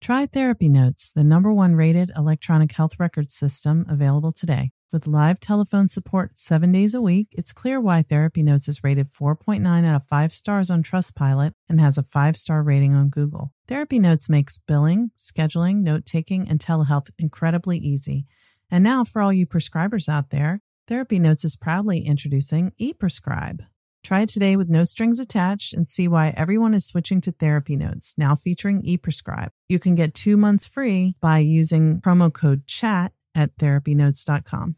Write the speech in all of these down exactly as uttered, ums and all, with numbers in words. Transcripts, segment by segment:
Try Therapy Notes, the number one rated electronic health record system available today. With live telephone support seven days a week, it's clear why Therapy Notes is rated four point nine out of five stars on Trustpilot and has a five-star rating on Google. Therapy Notes makes billing, scheduling, note-taking, and telehealth incredibly easy. And now, for all you prescribers out there, Therapy Notes is proudly introducing ePrescribe. Try it today with no strings attached and see why everyone is switching to Therapy Notes, now featuring ePrescribe. You can get two months free by using promo code CHAT at therapy notes dot com.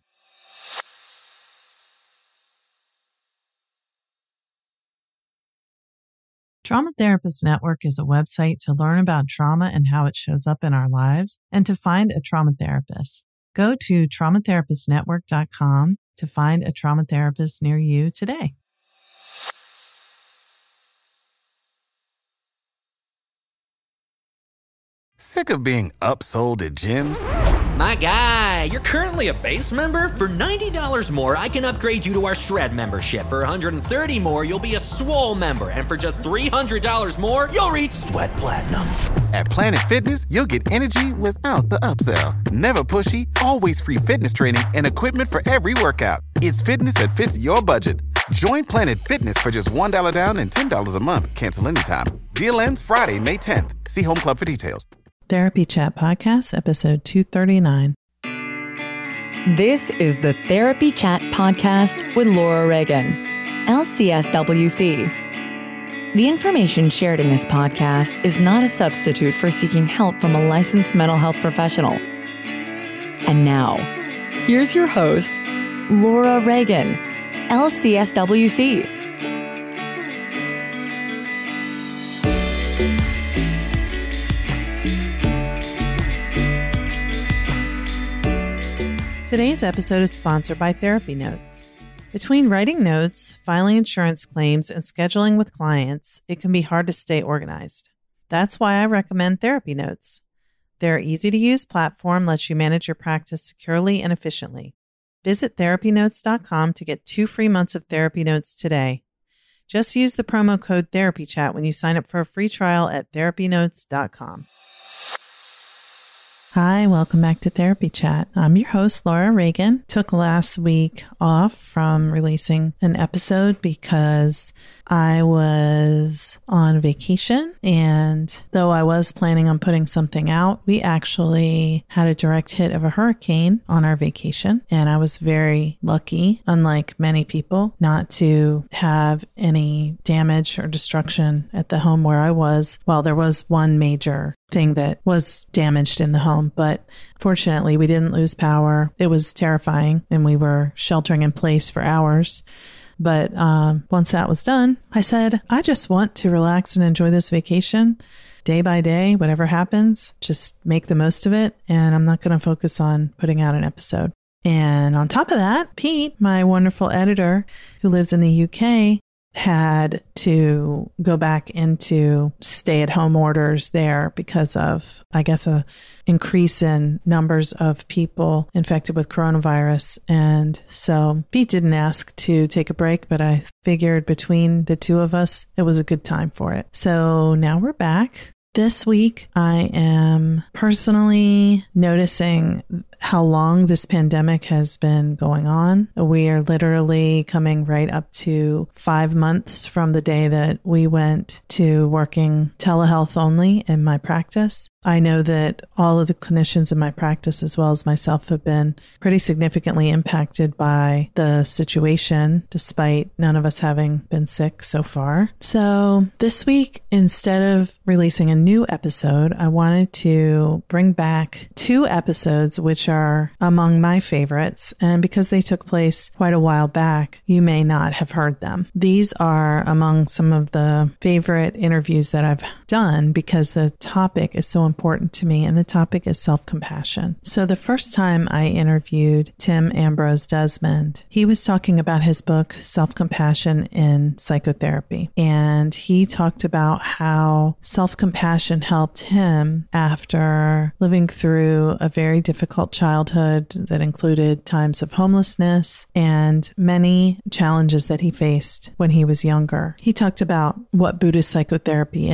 Trauma Therapist Network is a website to learn about trauma and how it shows up in our lives and to find a trauma therapist. Go to trauma therapist network dot com to find a trauma therapist near you today. Sick of being upsold at gyms? My guy, you're currently a base member? For ninety dollars more, I can upgrade you to our Shred membership. For one hundred thirty dollars more, you'll be a Swole member. And for just three hundred dollars more, you'll reach Sweat Platinum. At Planet Fitness, you'll get energy without the upsell. Never pushy, always free fitness training and equipment for every workout. It's fitness that fits your budget. Join Planet Fitness for just one dollar down and ten dollars a month. Cancel anytime. Deal ends Friday, May tenth. See Home Club for details. Therapy Chat Podcast, episode two thirty-nine. This is the Therapy Chat Podcast with Laura Reagan, L C S W C. The information shared in this podcast is not a substitute for seeking help from a licensed mental health professional. And now, here's your host, Laura Reagan, L C S W C. Today's episode is sponsored by Therapy Notes. Between writing notes, filing insurance claims, and scheduling with clients, it can be hard to stay organized. That's why I recommend Therapy Notes. Their easy-to-use platform lets you manage your practice securely and efficiently. Visit therapy notes dot com to get two free months of Therapy Notes today. Just use the promo code TherapyChat when you sign up for a free trial at therapy notes dot com. Hi, welcome back to Therapy Chat. I'm your host, Laura Reagan. Took last week off from releasing an episode because I was on vacation, and though I was planning on putting something out, we actually had a direct hit of a hurricane on our vacation, and I was very lucky, unlike many people, not to have any damage or destruction at the home where I was. Well, there was one major thing that was damaged in the home, but fortunately we didn't lose power. It was terrifying, and we were sheltering in place for hours. But um, once that was done, I said, I just want to relax and enjoy this vacation day by day. Whatever happens, just make the most of it. And I'm not going to focus on putting out an episode. And on top of that, Pete, my wonderful editor who lives in the U K, had to go back into stay-at-home orders there because of, I guess, a increase in numbers of people infected with coronavirus. And so Pete didn't ask to take a break, but I figured between the two of us, it was a good time for it. So now we're back. This week, I am personally noticing how long this pandemic has been going on. We are literally coming right up to five months from the day that we went to working telehealth only in my practice. I know that all of the clinicians in my practice, as well as myself, have been pretty significantly impacted by the situation, despite none of us having been sick so far. So this week, instead of releasing a new episode, I wanted to bring back two episodes, which are among my favorites. And because they took place quite a while back, you may not have heard them. These are among some of the favorite interviews that I've done because the topic is so important to me, and the topic is self-compassion. So the first time I interviewed Tim Ambrose Desmond, he was talking about his book, Self-Compassion in Psychotherapy. And he talked about how self-compassion helped him after living through a very difficult childhood that included times of homelessness and many challenges that he faced when he was younger. He talked about what Buddhist psychotherapy is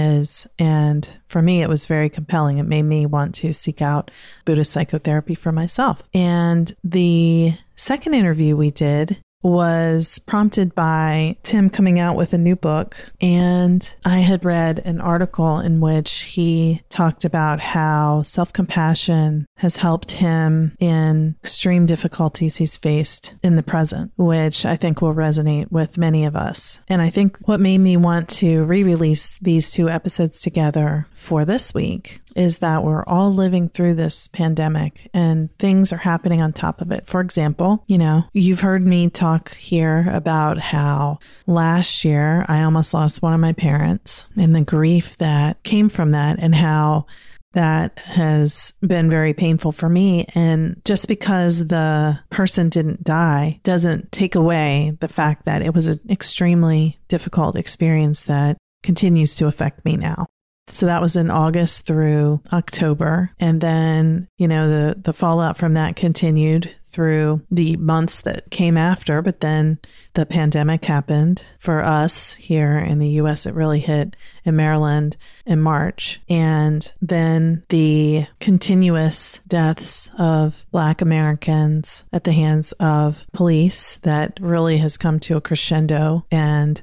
And for me, it was very compelling. It made me want to seek out Buddhist psychotherapy for myself. And the second interview we did was prompted by Tim coming out with a new book. And I had read an article in which he talked about how self-compassion has helped him in extreme difficulties he's faced in the present, which I think will resonate with many of us. And I think what made me want to re-release these two episodes together for this week is that we're all living through this pandemic and things are happening on top of it. For example, you know, you've heard me talk here about how last year I almost lost one of my parents and the grief that came from that and how that has been very painful for me. And just because the person didn't die doesn't take away the fact that it was an extremely difficult experience that continues to affect me now. So that was in August through October. And then, you know, the, the fallout from that continued through the months that came after. But then the pandemic happened for us here in the U S. It really hit in Maryland in March. And then the continuous deaths of Black Americans at the hands of police that really has come to a crescendo, and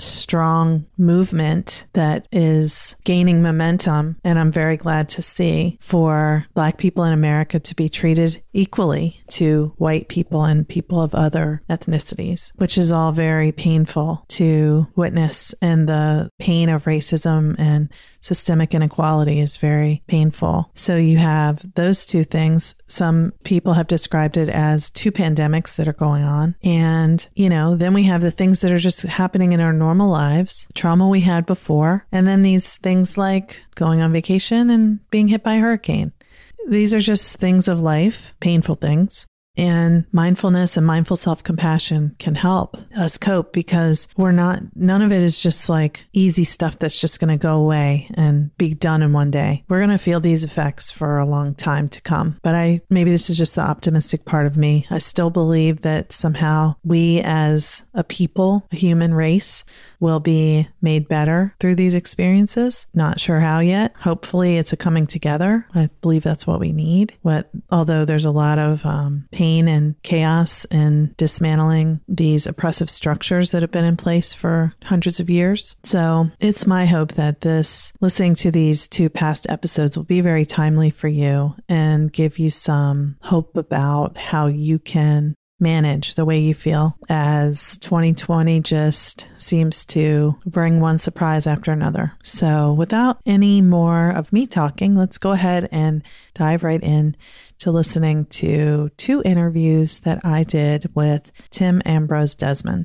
strong movement that is gaining momentum. And I'm very glad to see for Black people in America to be treated equally to white people and people of other ethnicities, which is all very painful to witness. And the pain of racism and systemic inequality is very painful. So you have those two things. Some people have described it as two pandemics that are going on. And, you know, then we have the things that are just happening in our normal lives, trauma we had before, and then these things like going on vacation and being hit by a hurricane. These are just things of life, painful things. And mindfulness and mindful self-compassion can help us cope, because we're not, none of it is just like easy stuff that's just going to go away and be done in one day. We're going to feel these effects for a long time to come. But I, maybe this is just the optimistic part of me. I still believe that somehow we as a people, a human race, will be made better through these experiences. Not sure how yet. Hopefully it's a coming together. I believe that's what we need. What, although there's a lot of um, pain and chaos and dismantling these oppressive structures that have been in place for hundreds of years. So it's my hope that this, listening to these two past episodes, will be very timely for you and give you some hope about how you can manage the way you feel as twenty twenty just seems to bring one surprise after another. So without any more of me talking, let's go ahead and dive right in to listening to two interviews that I did with Tim Ambrose Desmond.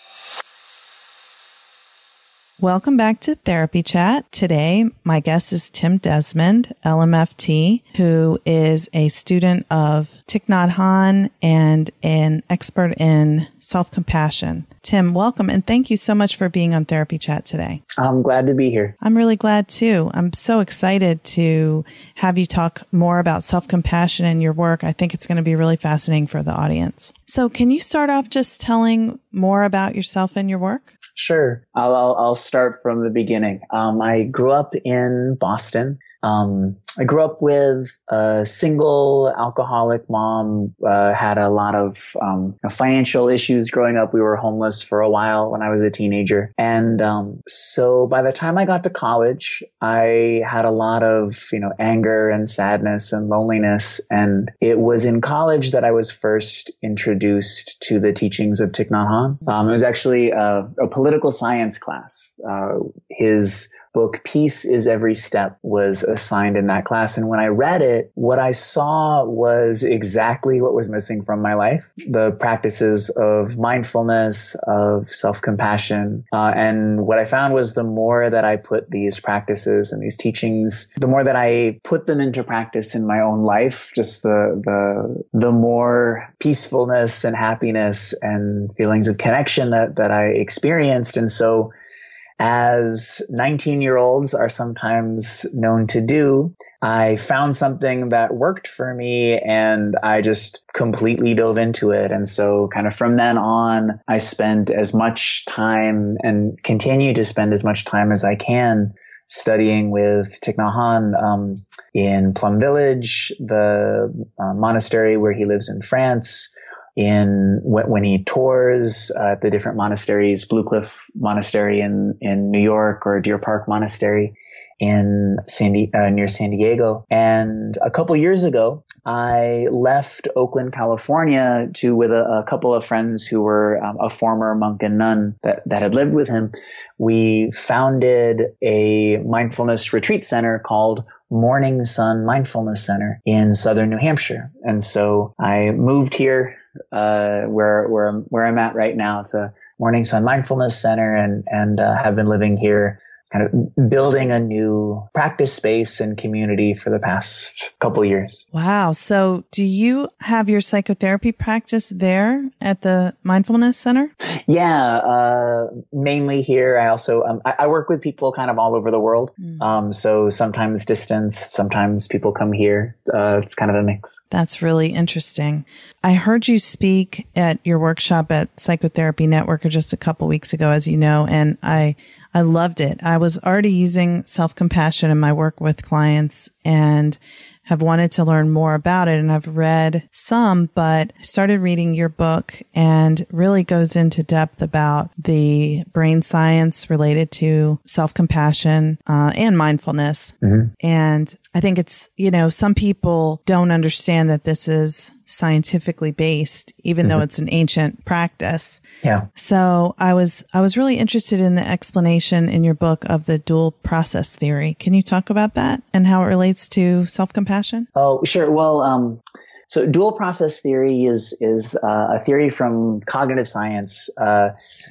Welcome back to Therapy Chat. Today, my guest is Tim Desmond, L M F T, who is a student of Thich Nhat Hanh and an expert in self-compassion. Tim, welcome, and thank you so much for being on Therapy Chat today. I'm glad to be here. I'm really glad too. I'm so excited to have you talk more about self-compassion and your work. I think it's going to be really fascinating for the audience. So can you start off just telling more about yourself and your work? Sure. I'll, I'll, I'll start from the beginning. Um, I grew up in Boston. Um, I grew up with a single alcoholic mom, uh, had a lot of, um, financial issues growing up. We were homeless for a while when I was a teenager. And, um, so by the time I got to college, I had a lot of, you know, anger and sadness and loneliness. And it was in college that I was first introduced to the teachings of Thich Nhat Hanh. Um, it was actually a, a political science class. Uh, his book, Peace is Every Step, was assigned in that class. And when I read it, what I saw was exactly what was missing from my life. The practices of mindfulness, of self-compassion. Uh, and what I found was the more that I put these practices and these teachings, the more that I put them into practice in my own life, just the, the, the more peacefulness and happiness and feelings of connection that, that I experienced. And so, as nineteen-year-olds are sometimes known to do, I found something that worked for me and I just completely dove into it. And so kind of from then on, I spend as much time and continue to spend as much time as I can studying with Thich Nhat Hanh um, in Plum Village, the uh, monastery where he lives in France, in when, when he tours uh, at the different monasteries, Blue Cliff Monastery in, in New York or Deer Park Monastery in San Di- uh, near San Diego. And a couple years ago, I left Oakland, California to with a, a couple of friends who were um, a former monk and nun that, that had lived with him. We founded a mindfulness retreat center called Morning Sun Mindfulness Center in southern New Hampshire. And so I moved here uh, where where I'm, where I'm at right now. It's a Morning Sun Mindfulness Center, and and uh, have been living here, kind of building a new practice space and community for the past couple years. Wow. So do you have your psychotherapy practice there at the Mindfulness Center? Yeah, uh, mainly here. I also, um, I, I work with people kind of all over the world. Mm. Um, so sometimes distance, sometimes people come here. Uh, it's kind of a mix. That's really interesting. I heard you speak at your workshop at Psychotherapy Network just a couple weeks ago, as you know, and I I loved it. I was already using self-compassion in my work with clients and have wanted to learn more about it. And I've read some, but I started reading your book and really goes into depth about the brain science related to self-compassion uh, and mindfulness. Mm-hmm. And I think it's, you know, some people don't understand that this is scientifically based, even mm-hmm. though it's an ancient practice. Yeah. So I was, I was really interested in the explanation in your book of the dual process theory. Can you talk about that and how it relates to self-compassion? Oh, sure. Well, um, so dual process theory is, is, uh, a theory from cognitive science. Uh,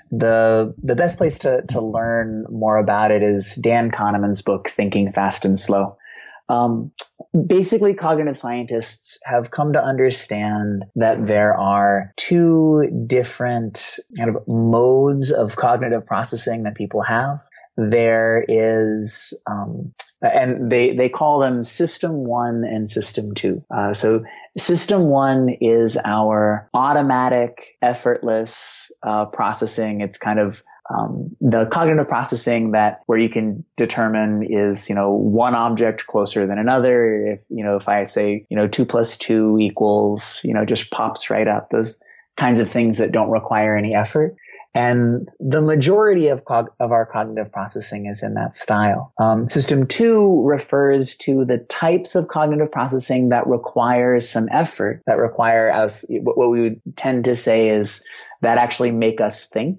the, the best place to, to learn more about it is Dan Kahneman's book, Thinking Fast and Slow. Um, basically, cognitive scientists have come to understand that there are two different kind of modes of cognitive processing that people have. There is, um, and they, they call them system one and system two. Uh, so system one is our automatic, effortless, uh, processing. It's kind of Um, the cognitive processing that where you can determine is, you know, one object closer than another. If, you know, if I say, you know, two plus two equals, you know, just pops right up. Those kinds of things that don't require any effort. And the majority of cog- of our cognitive processing is in that style. Um, system two refers to the types of cognitive processing that require some effort, that require us, what we would tend to say is that actually make us think.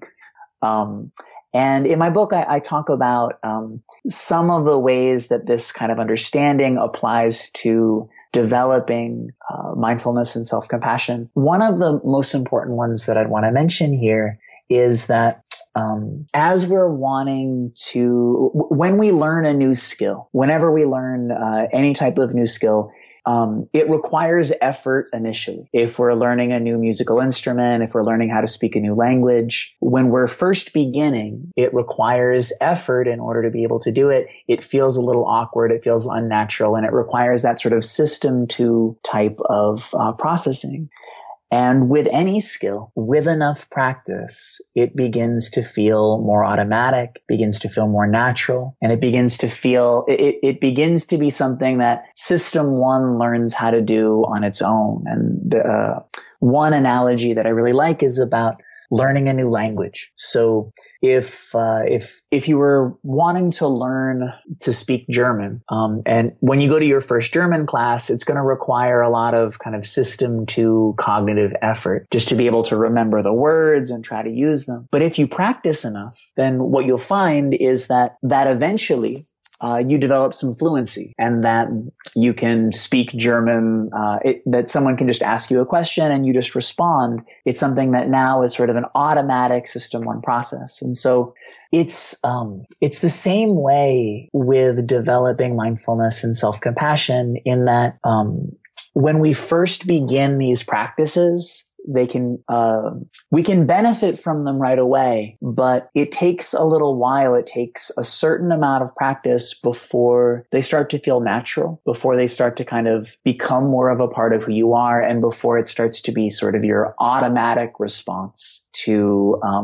Um, and in my book, I, I talk about um, some of the ways that this kind of understanding applies to developing uh, mindfulness and self-compassion. One of the most important ones that I'd want to mention here is that um, as we're wanting to, when we learn a new skill, whenever we learn uh, any type of new skill, Um, it requires effort initially. If we're learning a new musical instrument, if we're learning how to speak a new language, when we're first beginning, it requires effort in order to be able to do it. It feels a little awkward. It feels unnatural, and it requires that sort of system two type of uh, processing. And with any skill, with enough practice, it begins to feel more automatic, begins to feel more natural, and it begins to feel, it, it begins to be something that system one learns how to do on its own. And uh, one analogy that I really like is about learning a new language. So if, uh, if, if you were wanting to learn to speak German, um, and when you go to your first German class, it's going to require a lot of kind of system two cognitive effort just to be able to remember the words and try to use them. But if you practice enough, then what you'll find is that, that eventually, Uh, you develop some fluency, and that you can speak German, uh, it, that someone can just ask you a question and you just respond. It's something that now is sort of an automatic system one process. And so it's, um, it's the same way with developing mindfulness and self-compassion in that, um, when we first begin these practices, they can, uh, we can benefit from them right away, but it takes a little while. It takes a certain amount of practice before they start to feel natural, before they start to kind of become more of a part of who you are, and before it starts to be sort of your automatic response to, um,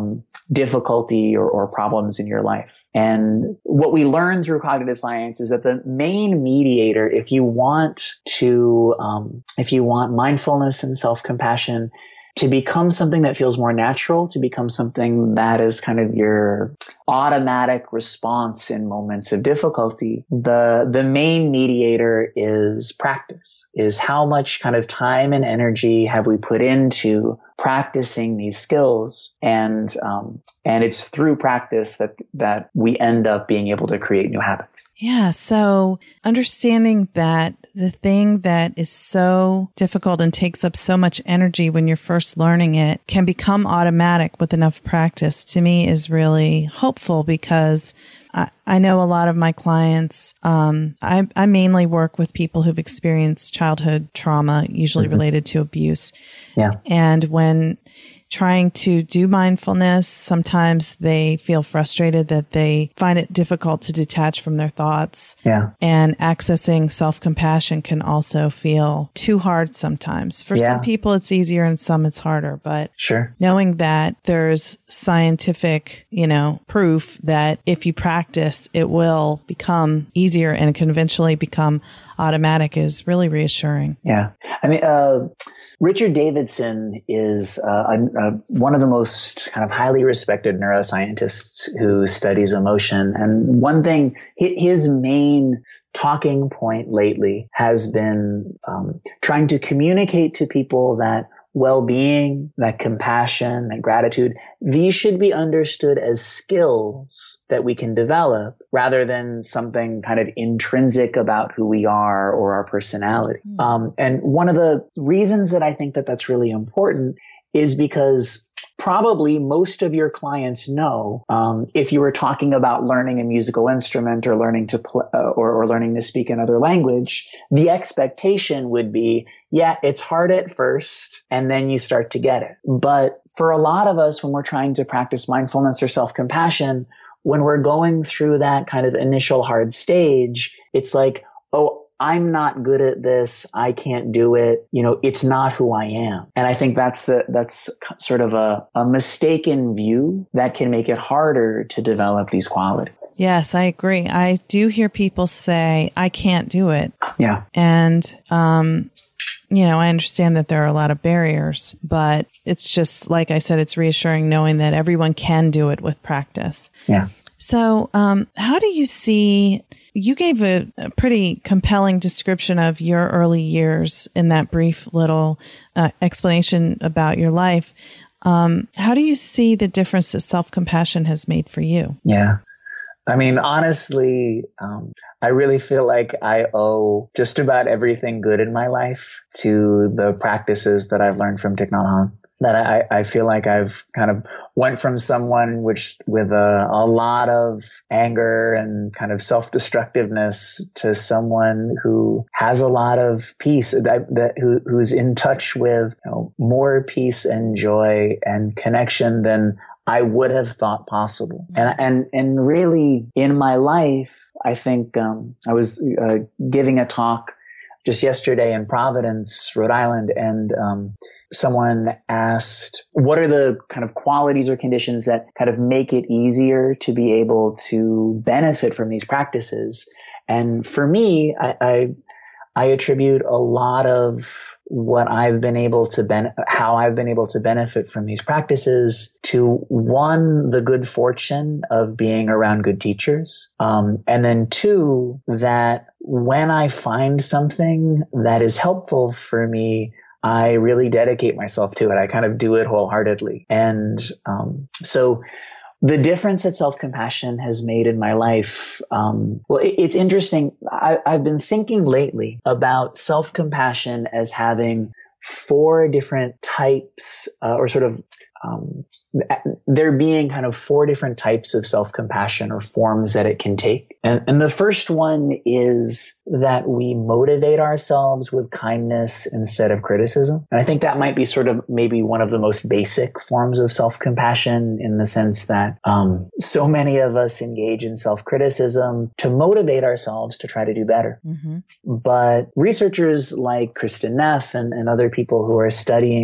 difficulty or, or problems in your life. And what we learn through cognitive science is that the main mediator, if you want to, um, if you want mindfulness and self-compassion to become something that feels more natural, to become something that is kind of your automatic response in moments of difficulty, the, the main mediator is practice, is how much kind of time and energy have we put into practicing these skills. And, um, and it's through practice that, that we end up being able to create new habits. Yeah. So understanding that the thing that is so difficult and takes up so much energy when you're first learning it can become automatic with enough practice, to me is really hopeful, because I, I know a lot of my clients, um, I, I mainly work with people who've experienced childhood trauma, usually mm-hmm. related to abuse. Yeah. And when trying to do mindfulness, sometimes they feel frustrated that they find it difficult to detach from their thoughts. Yeah. And accessing self-compassion can also feel too hard sometimes. For yeah. some people, it's easier and some it's harder. But sure. knowing that there's scientific, you know, proof that if you practice, it will become easier and can eventually become automatic is really reassuring. Yeah. I mean, uh, Richard Davidson is uh, a, a, one of the most kind of highly respected neuroscientists who studies emotion. And one thing, his main talking point lately has been um, trying to communicate to people that well-being, that compassion, that gratitude, these should be understood as skills that we can develop rather than something kind of intrinsic about who we are or our personality. Mm. Um, and one of the reasons that I think that that's really important is because probably most of your clients know, um, if you were talking about learning a musical instrument or learning to play uh, or, or learning to speak another language, the expectation would be, yeah, it's hard at first, and then you start to get it. But for a lot of us, when we're trying to practice mindfulness or self-compassion, when we're going through that kind of initial hard stage, it's like, oh, I'm not good at this. I can't do it. You know, it's not who I am. And I think that's the, that's sort of a, a mistaken view that can make it harder to develop these qualities. Yes, I agree. I do hear people say, I can't do it. Yeah. And, um, you know, I understand that there are a lot of barriers, but it's just, like I said, it's reassuring knowing that everyone can do it with practice. Yeah. So, um, how do you see, you gave a, a pretty compelling description of your early years in that brief little uh, explanation about your life. Um, how do you see the difference that self-compassion has made for you? Yeah. I mean, honestly, um, I really feel like I owe just about everything good in my life to the practices that I've learned from Thich Nhat Hanh. That I, I feel like I've kind of went from someone which with a, a lot of anger and kind of self-destructiveness to someone who has a lot of peace, that, that who, who's in touch with, you know, more peace and joy and connection than I would have thought possible. And, and, and really in my life, I think, um, I was uh, giving a talk just yesterday in Providence, Rhode Island, and, um, someone asked, what are the kind of qualities or conditions that kind of make it easier to be able to benefit from these practices? And for me, I, I, I attribute a lot of what I've been able to ben- how I've been able to benefit from these practices to, one, the good fortune of being around good teachers. Um, and then two, that when I find something that is helpful for me, I really dedicate myself to it. I kind of do it wholeheartedly. And um, so the difference that self-compassion has made in my life, um, well, it, it's interesting. I, I've been thinking lately about self-compassion as having four different types uh, or sort of um, there being kind of four different types of self-compassion or forms that it can take. And, and the first one is that we motivate ourselves with kindness instead of criticism. And I think that might be sort of maybe one of the most basic forms of self-compassion, in the sense that um, so many of us engage in self-criticism to motivate ourselves to try to do better. Mm-hmm. But researchers like Kristin Neff and, and other people who are studying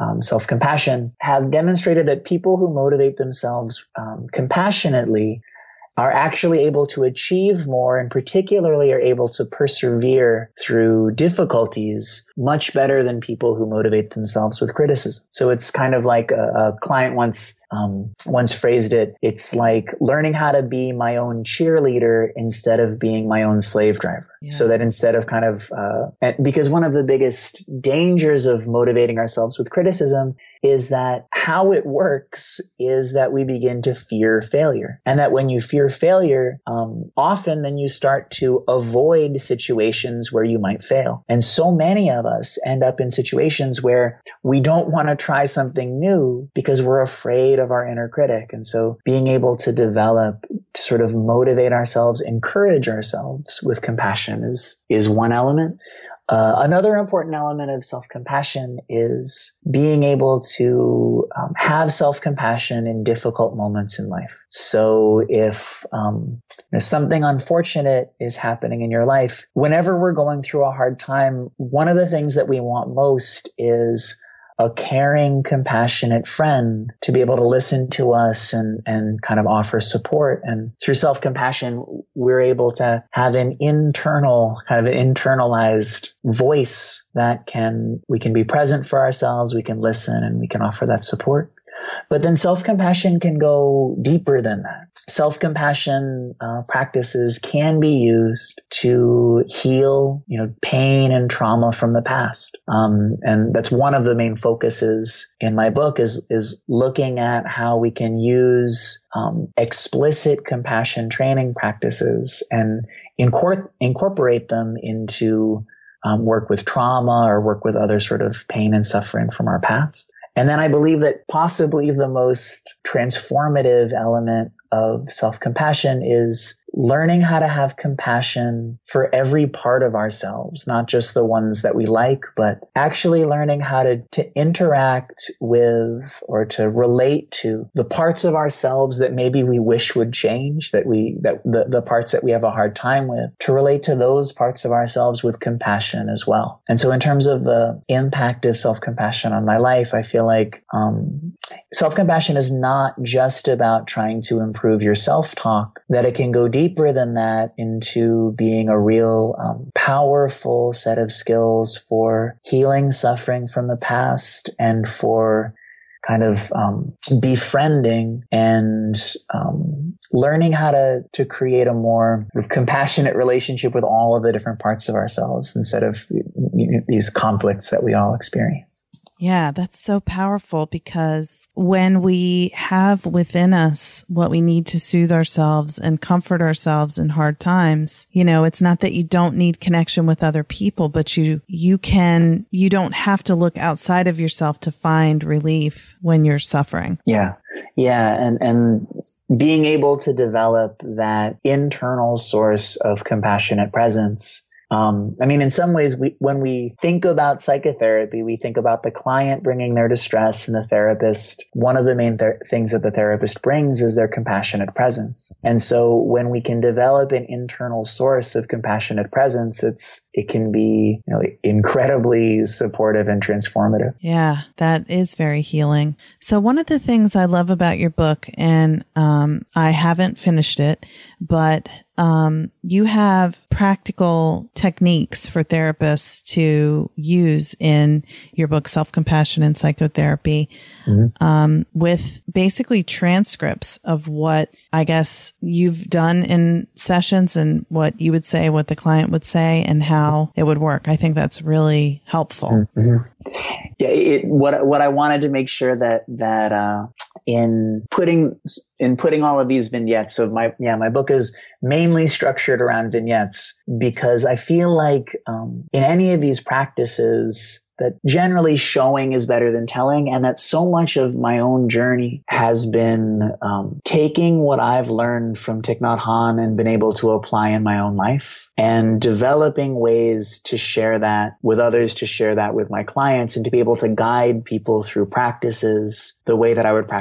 um, self-compassion have demonstrated that people who motivate themselves um, compassionately are actually able to achieve more, and particularly are able to persevere through difficulties much better than people who motivate themselves with criticism. So it's kind of like a, a client once um, once phrased it. It's like learning how to be my own cheerleader instead of being my own slave driver. Yeah. So that instead of kind of, uh, and because one of the biggest dangers of motivating ourselves with criticism is that how it works is that we begin to fear failure. And that when you fear failure, um, often then you start to avoid situations where you might fail. And so many of us end up in situations where we don't want to try something new because we're afraid of our inner critic. And so being able to develop, to sort of motivate ourselves, encourage ourselves with compassion is, is one element. Uh, another important element of self-compassion is being able to um, have self-compassion in difficult moments in life. So if, um, if something unfortunate is happening in your life, whenever we're going through a hard time, one of the things that we want most is a caring, compassionate friend to be able to listen to us and, and kind of offer support. And through self-compassion, we're able to have an internal, kind of an internalized voice that can, we can be present for ourselves, we can listen, and we can offer that support. But then self-compassion can go deeper than that. Self-compassion uh, practices can be used to heal, you know, pain and trauma from the past. Um, and that's one of the main focuses in my book is, is looking at how we can use um, explicit compassion training practices and incor- incorporate them into um, work with trauma or work with other sort of pain and suffering from our past. And then I believe that possibly the most transformative element of self-compassion is learning how to have compassion for every part of ourselves, not just the ones that we like, but actually learning how to, to interact with or to relate to the parts of ourselves that maybe we wish would change, that we, that the, the parts that we have a hard time with, to relate to those parts of ourselves with compassion as well. And so in terms of the impact of self-compassion on my life, I feel like, um, self-compassion is not just about trying to improve your self-talk, that it can go deeper than that into being a real um, powerful set of skills for healing suffering from the past and for kind of um, befriending and um, learning how to to create a more sort of compassionate relationship with all of the different parts of ourselves instead of these conflicts that we all experience. Yeah, that's so powerful because when we have within us what we need to soothe ourselves and comfort ourselves in hard times, you know, it's not that you don't need connection with other people, but you, you can, you don't have to look outside of yourself to find relief when you're suffering. Yeah. Yeah. And, and being able to develop that internal source of compassionate presence. Um, I mean, in some ways, we, when we think about psychotherapy, we think about the client bringing their distress and the therapist. One of the main ther- things that the therapist brings is their compassionate presence. And so when we can develop an internal source of compassionate presence, it's, it can be, you know, incredibly supportive and transformative. Yeah, that is very healing. So one of the things I love about your book, and um, I haven't finished it, but Um, you have practical techniques for therapists to use in your book, Self-Compassion and Psychotherapy, mm-hmm. um, with basically transcripts of what I guess you've done in sessions and what you would say, what the client would say, and how it would work. I think that's really helpful. Mm-hmm. Yeah, it, what what I wanted to make sure that that uh, in putting in putting all of these vignettes. So my yeah, my book is mainly structured around vignettes because I feel like um, in any of these practices that generally showing is better than telling, and that so much of my own journey has been um, taking what I've learned from Thich Nhat Hanh and been able to apply in my own life and developing ways to share that with others, to share that with my clients, and to be able to guide people through practices the way that I would practice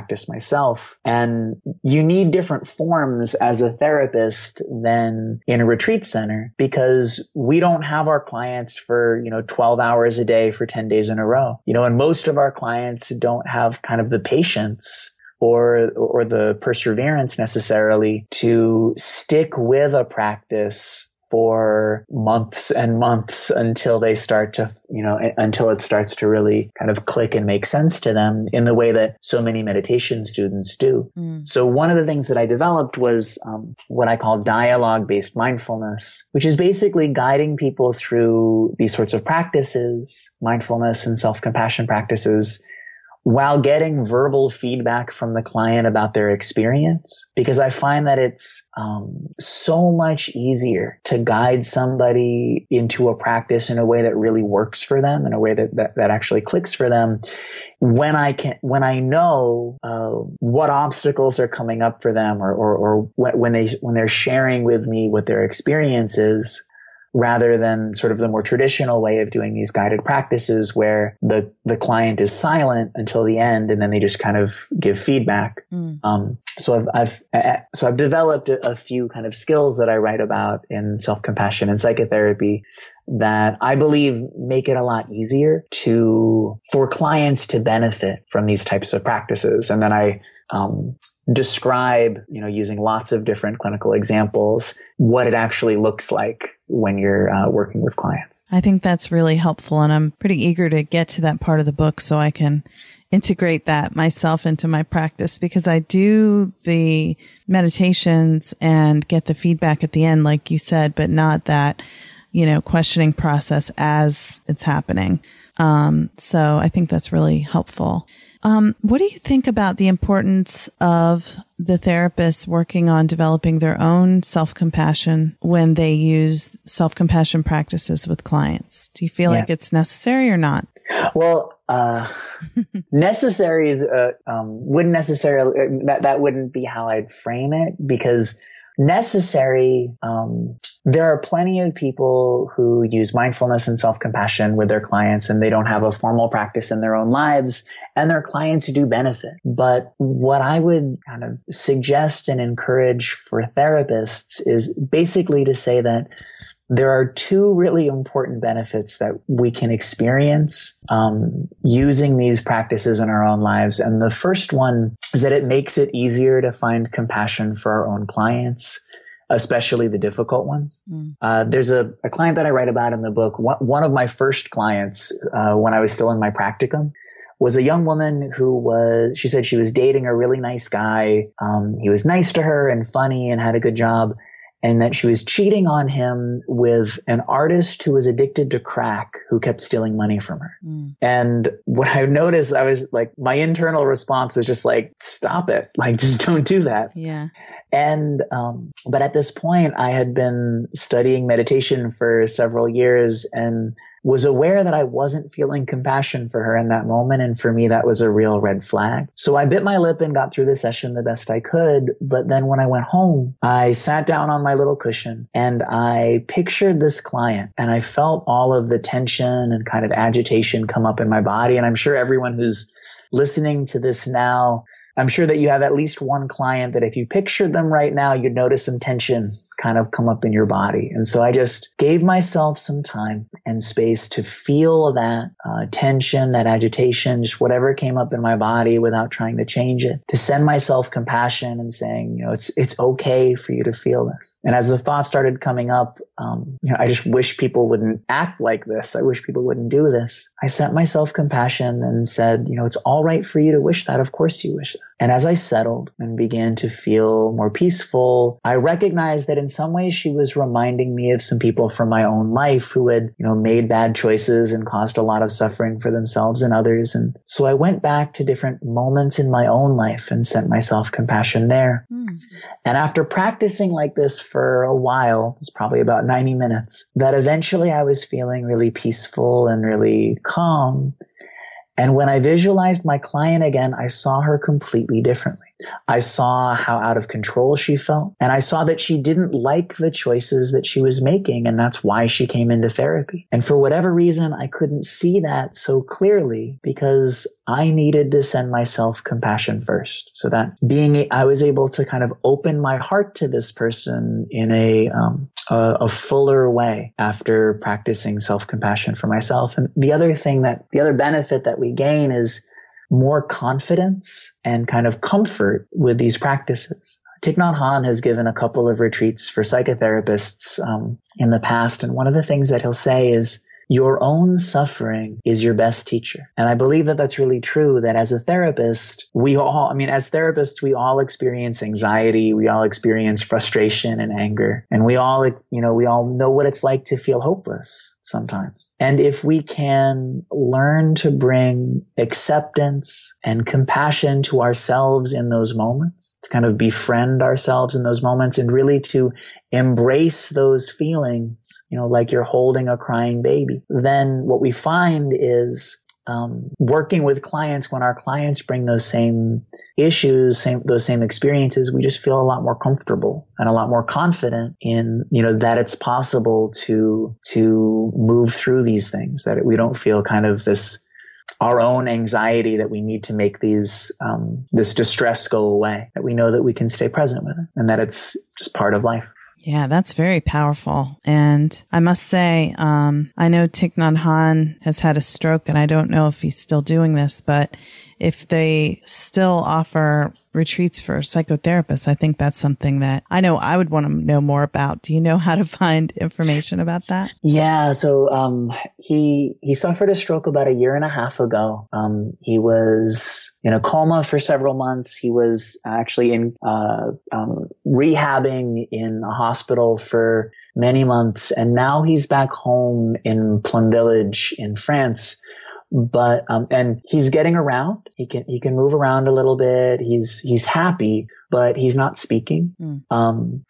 practice myself. And you need different forms as a therapist than in a retreat center because we don't have our clients for, you know, twelve hours a day for ten days in a row. You know, and most of our clients don't have kind of the patience or or the perseverance necessarily to stick with a practice for months and months until they start to, you know, until it starts to really kind of click and make sense to them in the way that so many meditation students do. Mm. So one of the things that I developed was um, what I call dialogue-based mindfulness, which is basically guiding people through these sorts of practices, mindfulness and self-compassion practices, while getting verbal feedback from the client about their experience, because I find that it's um, so much easier to guide somebody into a practice in a way that really works for them, in a way that that, that actually clicks for them, when I can, when I know uh, what obstacles are coming up for them, or or, or when they when they're sharing with me what their experience is, rather than sort of the more traditional way of doing these guided practices where the, the client is silent until the end and then they just kind of give feedback. Mm. Um, so I've, I've, uh, so I've developed a, a few kind of skills that I write about in self-compassion and psychotherapy that I believe make it a lot easier to, for clients to benefit from these types of practices. And then I, um, describe, you know, using lots of different clinical examples, what it actually looks like when you're uh, working with clients. I think that's really helpful. And I'm pretty eager to get to that part of the book so I can integrate that myself into my practice, because I do the meditations and get the feedback at the end, like you said, but not that, you know, questioning process as it's happening. Um, so I think that's really helpful. Um, what do you think about the importance of the therapists working on developing their own self-compassion when they use self-compassion practices with clients? Do you feel yeah. like it's necessary or not? Well, uh, necessary is, uh, um, wouldn't necessarily, uh, that, that wouldn't be how I'd frame it, because necessary, um, there are plenty of people who use mindfulness and self-compassion with their clients and they don't have a formal practice in their own lives and their clients do benefit. But what I would kind of suggest and encourage for therapists is basically to say that there are two really important benefits that we can experience um, using these practices in our own lives. And the first one is that it makes it easier to find compassion for our own clients, especially the difficult ones. Mm. Uh, there's a, a client that I write about in the book. One, one of my first clients uh, when I was still in my practicum was a young woman who was, she said she was dating a really nice guy. Um, he was nice to her and funny and had a good job. And that she was cheating on him with an artist who was addicted to crack, who kept stealing money from her. Mm. And what I noticed, I was like, my internal response was just like, stop it. Like, just don't do that. Yeah. And, um, but at this point, I had been studying meditation for several years and was aware that I wasn't feeling compassion for her in that moment. And for me, that was a real red flag. So I bit my lip and got through the session the best I could. But then when I went home, I sat down on my little cushion and I pictured this client and I felt all of the tension and kind of agitation come up in my body. And I'm sure everyone who's listening to this now, I'm sure that you have at least one client that if you pictured them right now, you'd notice some tension kind of come up in your body. And so I just gave myself some time and space to feel that uh, tension, that agitation, just whatever came up in my body without trying to change it, to send myself compassion and saying, you know, it's, it's okay for you to feel this. And as the thoughts started coming up, um, you know, I just wish people wouldn't act like this. I wish people wouldn't do this. I sent myself compassion and said, you know, it's all right for you to wish that. Of course you wish that. And as I settled and began to feel more peaceful, I recognized that in some ways she was reminding me of some people from my own life who had, you know, made bad choices and caused a lot of suffering for themselves and others. And so I went back to different moments in my own life and sent myself compassion there. Mm. And after practicing like this for a while, it's probably about ninety minutes, that eventually I was feeling really peaceful and really calm. And when I visualized my client again, I saw her completely differently. I saw how out of control she felt. And I saw that she didn't like the choices that she was making. And that's why she came into therapy. And for whatever reason, I couldn't see that so clearly because I needed to send myself compassion first. So that being, I was able to kind of open my heart to this person in a, um, a, a fuller way after practicing self-compassion for myself. And the other thing that, the other benefit that we gain is more confidence and kind of comfort with these practices. Thich Nhat Hanh has given a couple of retreats for psychotherapists um, in the past. And one of the things that he'll say is, your own suffering is your best teacher. And I believe that that's really true, that as a therapist, we all, I mean, as therapists, we all experience anxiety. We all experience frustration and anger. And we all, you know, we all know what it's like to feel hopeless sometimes. And if we can learn to bring acceptance and compassion to ourselves in those moments, to kind of befriend ourselves in those moments and really to embrace those feelings, you know, like you're holding a crying baby, then what we find is um, working with clients, when our clients bring those same issues, same those same experiences, we just feel a lot more comfortable and a lot more confident in, you know, that it's possible to to move through these things, that we don't feel kind of this our own anxiety that we need to make these, um, this distress go away, that we know that we can stay present with it and that it's just part of life. Yeah, that's very powerful. And I must say, um, I know Thich Nhat Hanh has had a stroke, and I don't know if he's still doing this, but if they still offer retreats for psychotherapists, I think that's something that I know I would want to know more about. Do you know how to find information about that? Yeah. So, um, he, he suffered a stroke about a year and a half ago. Um, he was in a coma for several months. He was actually in, uh, um, rehabbing in a hospital for many months. And now he's back home in Plum Village in France. But, um, and he's getting around. He can, he can move around a little bit. He's, he's happy, but he's not speaking. Mm. Um,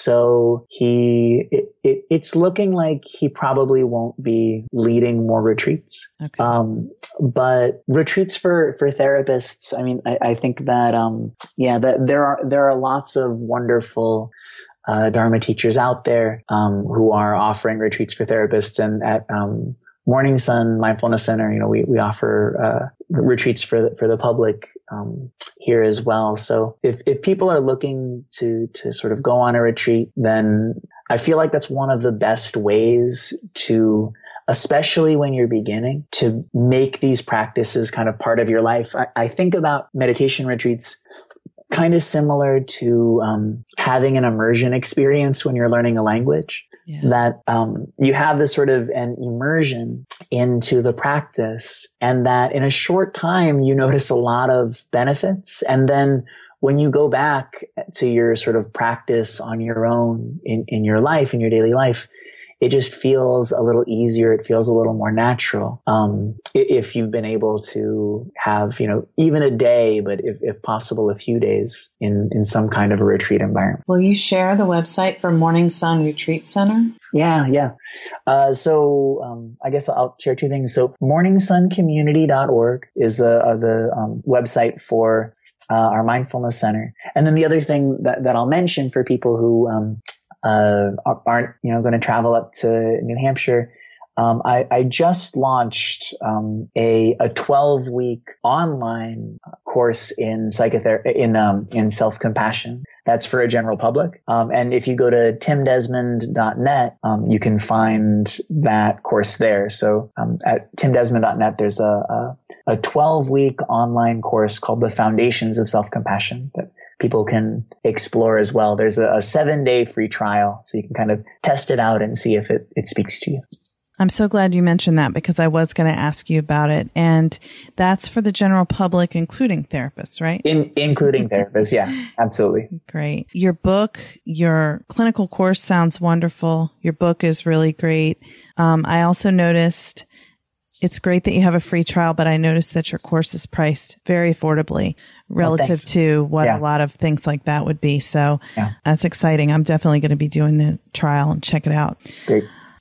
so he, it, it, it's looking like he probably won't be leading more retreats. Okay. Um, but retreats for, for therapists, I mean, I, I think that, um, yeah, that there are, there are lots of wonderful, uh, Dharma teachers out there, um, who are offering retreats for therapists. And at, um, Morning Sun Mindfulness Center, you know, we, we offer, uh, retreats for the, for the public, um, here as well. So if, if people are looking to, to sort of go on a retreat, then I feel like that's one of the best ways to, especially when you're beginning, to make these practices kind of part of your life. I, I think about meditation retreats kind of similar to, um, having an immersion experience when you're learning a language. Yeah. That um, you have this sort of an immersion into the practice, and that in a short time you notice a lot of benefits. And then when you go back to your sort of practice on your own in, in your life, in your daily life, it just feels a little easier. It feels a little more natural. Um, if you've been able to have, you know, even a day, but if, if possible, a few days in, in some kind of a retreat environment. Will you share the website for Morning Sun Retreat Center? Yeah, yeah. Uh, so, um, I guess I'll share two things. So morning sun community dot org is the, uh, the, um, website for, uh, our mindfulness center. And then the other thing that, that I'll mention for people who, um, Uh, aren't, you know, going to travel up to New Hampshire. Um, I, I just launched, um, a, a twelve week online course in psychotherapy, in, um, in self-compassion. That's for a general public. Um, and if you go to tim desmond dot net, um, you can find that course there. So, um, at tim desmond dot net, there's a, a, a twelve week online course called The Foundations of Self-Compassion that people can explore as well. There's a, a seven day free trial, so you can kind of test it out and see if it, it speaks to you. I'm so glad you mentioned that, because I was going to ask you about it. And that's for the general public, including therapists, right? In, including therapists. Yeah, absolutely. Great. Your book, your clinical course sounds wonderful. Your book is really great. Um, I also noticed it's great that you have a free trial, but I noticed that your course is priced very affordably relative oh, to what yeah. a lot of things like that would be. So yeah. that's exciting. I'm definitely going to be doing the trial and check it out. Great.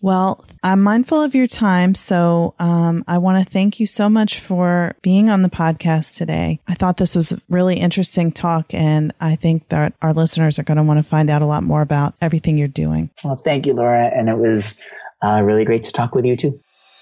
Well, I'm mindful of your time, so um, I want to thank you so much for being on the podcast today. I thought this was a really interesting talk, and I think that our listeners are going to want to find out a lot more about everything you're doing. Well, thank you, Laura, and it was uh, really great to talk with you too.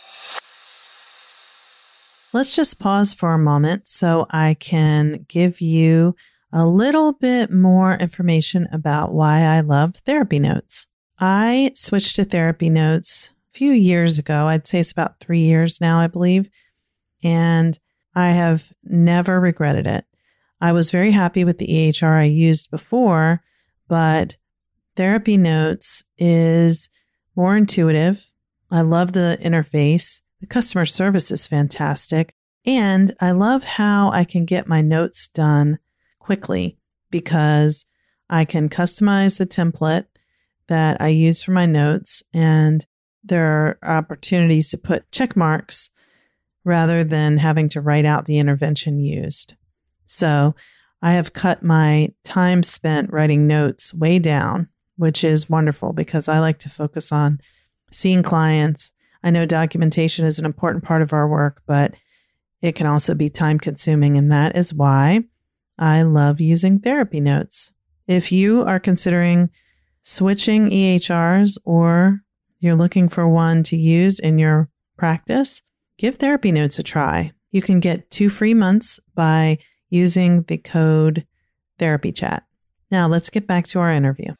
Let's just pause for a moment so I can give you a little bit more information about why I love Therapy Notes. I switched to Therapy Notes a few years ago. I'd say it's about three years now, I believe. And I have never regretted it. I was very happy with the E H R I used before, but Therapy Notes is more intuitive. I love the interface. The customer service is fantastic. And I love how I can get my notes done quickly because I can customize the template that I use for my notes, and there are opportunities to put check marks rather than having to write out the intervention used. So I have cut my time spent writing notes way down, which is wonderful because I like to focus on seeing clients. I know documentation is an important part of our work, but it can also be time consuming, and that is why I love using Therapy Notes. If you are considering switching E H Rs or you're looking for one to use in your practice, give Therapy Notes a try. You can get two free months by using the code TherapyChat. Now let's get back to our interview.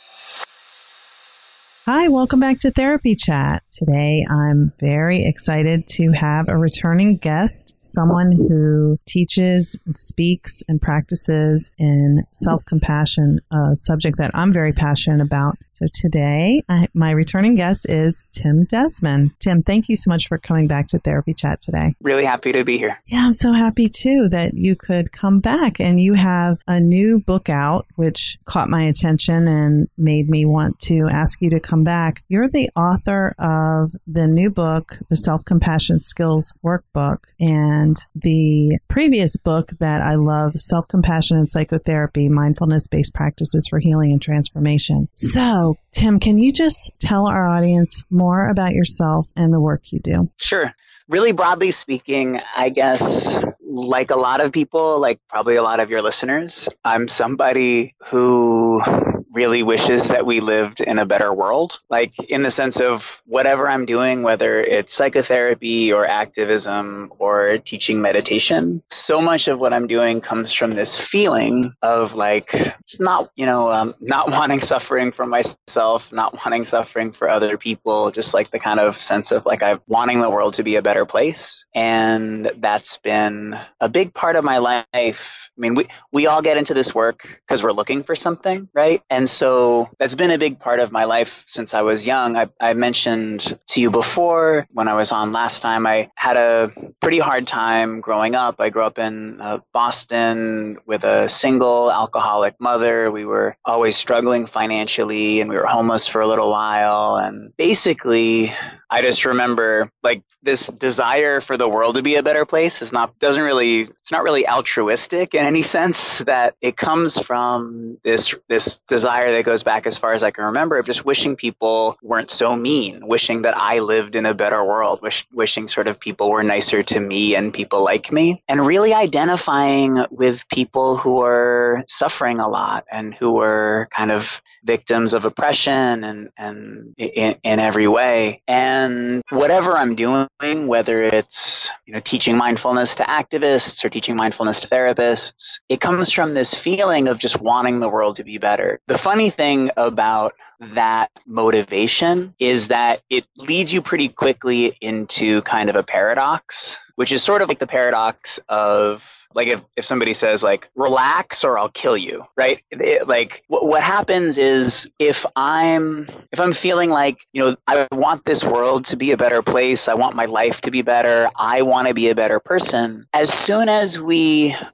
Hi, welcome back to Therapy Chat. Today, I'm very excited to have a returning guest, someone who teaches and speaks and practices in self-compassion, a subject that I'm very passionate about. So today, I, my returning guest is Tim Desmond. Tim, thank you so much for coming back to Therapy Chat today. Really happy to be here. Yeah, I'm so happy too that you could come back, and you have a new book out, which caught my attention and made me want to ask you to come back. You're the author of the new book, the Self-Compassion Skills Workbook, and the previous book that I love, Self-Compassion and Psychotherapy, Mindfulness-Based Practices for Healing and Transformation. So, Tim, can you just tell our audience more about yourself and the work you do? Sure. Really broadly speaking, I guess, like a lot of people, like probably a lot of your listeners, I'm somebody who really wishes that we lived in a better world, like in the sense of whatever I'm doing, whether it's psychotherapy or activism or teaching meditation. So much of what I'm doing comes from this feeling of like, just not, you know, um, not wanting suffering for myself, not wanting suffering for other people, just like the kind of sense of like, I'm wanting the world to be a better place. And that's been a big part of my life. I mean, we, we all get into this work because we're looking for something, right? And so that's been a big part of my life since I was young. I, I mentioned to you before when I was on last time, I had a pretty hard time growing up. I grew up in uh, Boston with a single alcoholic mother. We were always struggling financially and we were homeless for a little while. And basically, I just remember like this desire for the world to be a better place is not, doesn't really, it's not really altruistic in any sense, that it comes from this, this desire that goes back as far as I can remember of just wishing people weren't so mean, wishing that I lived in a better world, wish, wishing sort of people were nicer to me and people like me, and really identifying with people who are suffering a lot and who are kind of victims of oppression and, and in, in every way. And whatever I'm doing, whether it's, you know, teaching mindfulness to activists or teaching mindfulness to therapists, it comes from this feeling of just wanting the world to be better. The funny thing about that motivation is that it leads you pretty quickly into kind of a paradox, which is sort of like the paradox of, like if, if somebody says like, relax or I'll kill you, right? It, like w- what happens is if I'm, if I'm feeling like, you know, I want this world to be a better place. I want my life to be better. I want to be a better person. As soon as we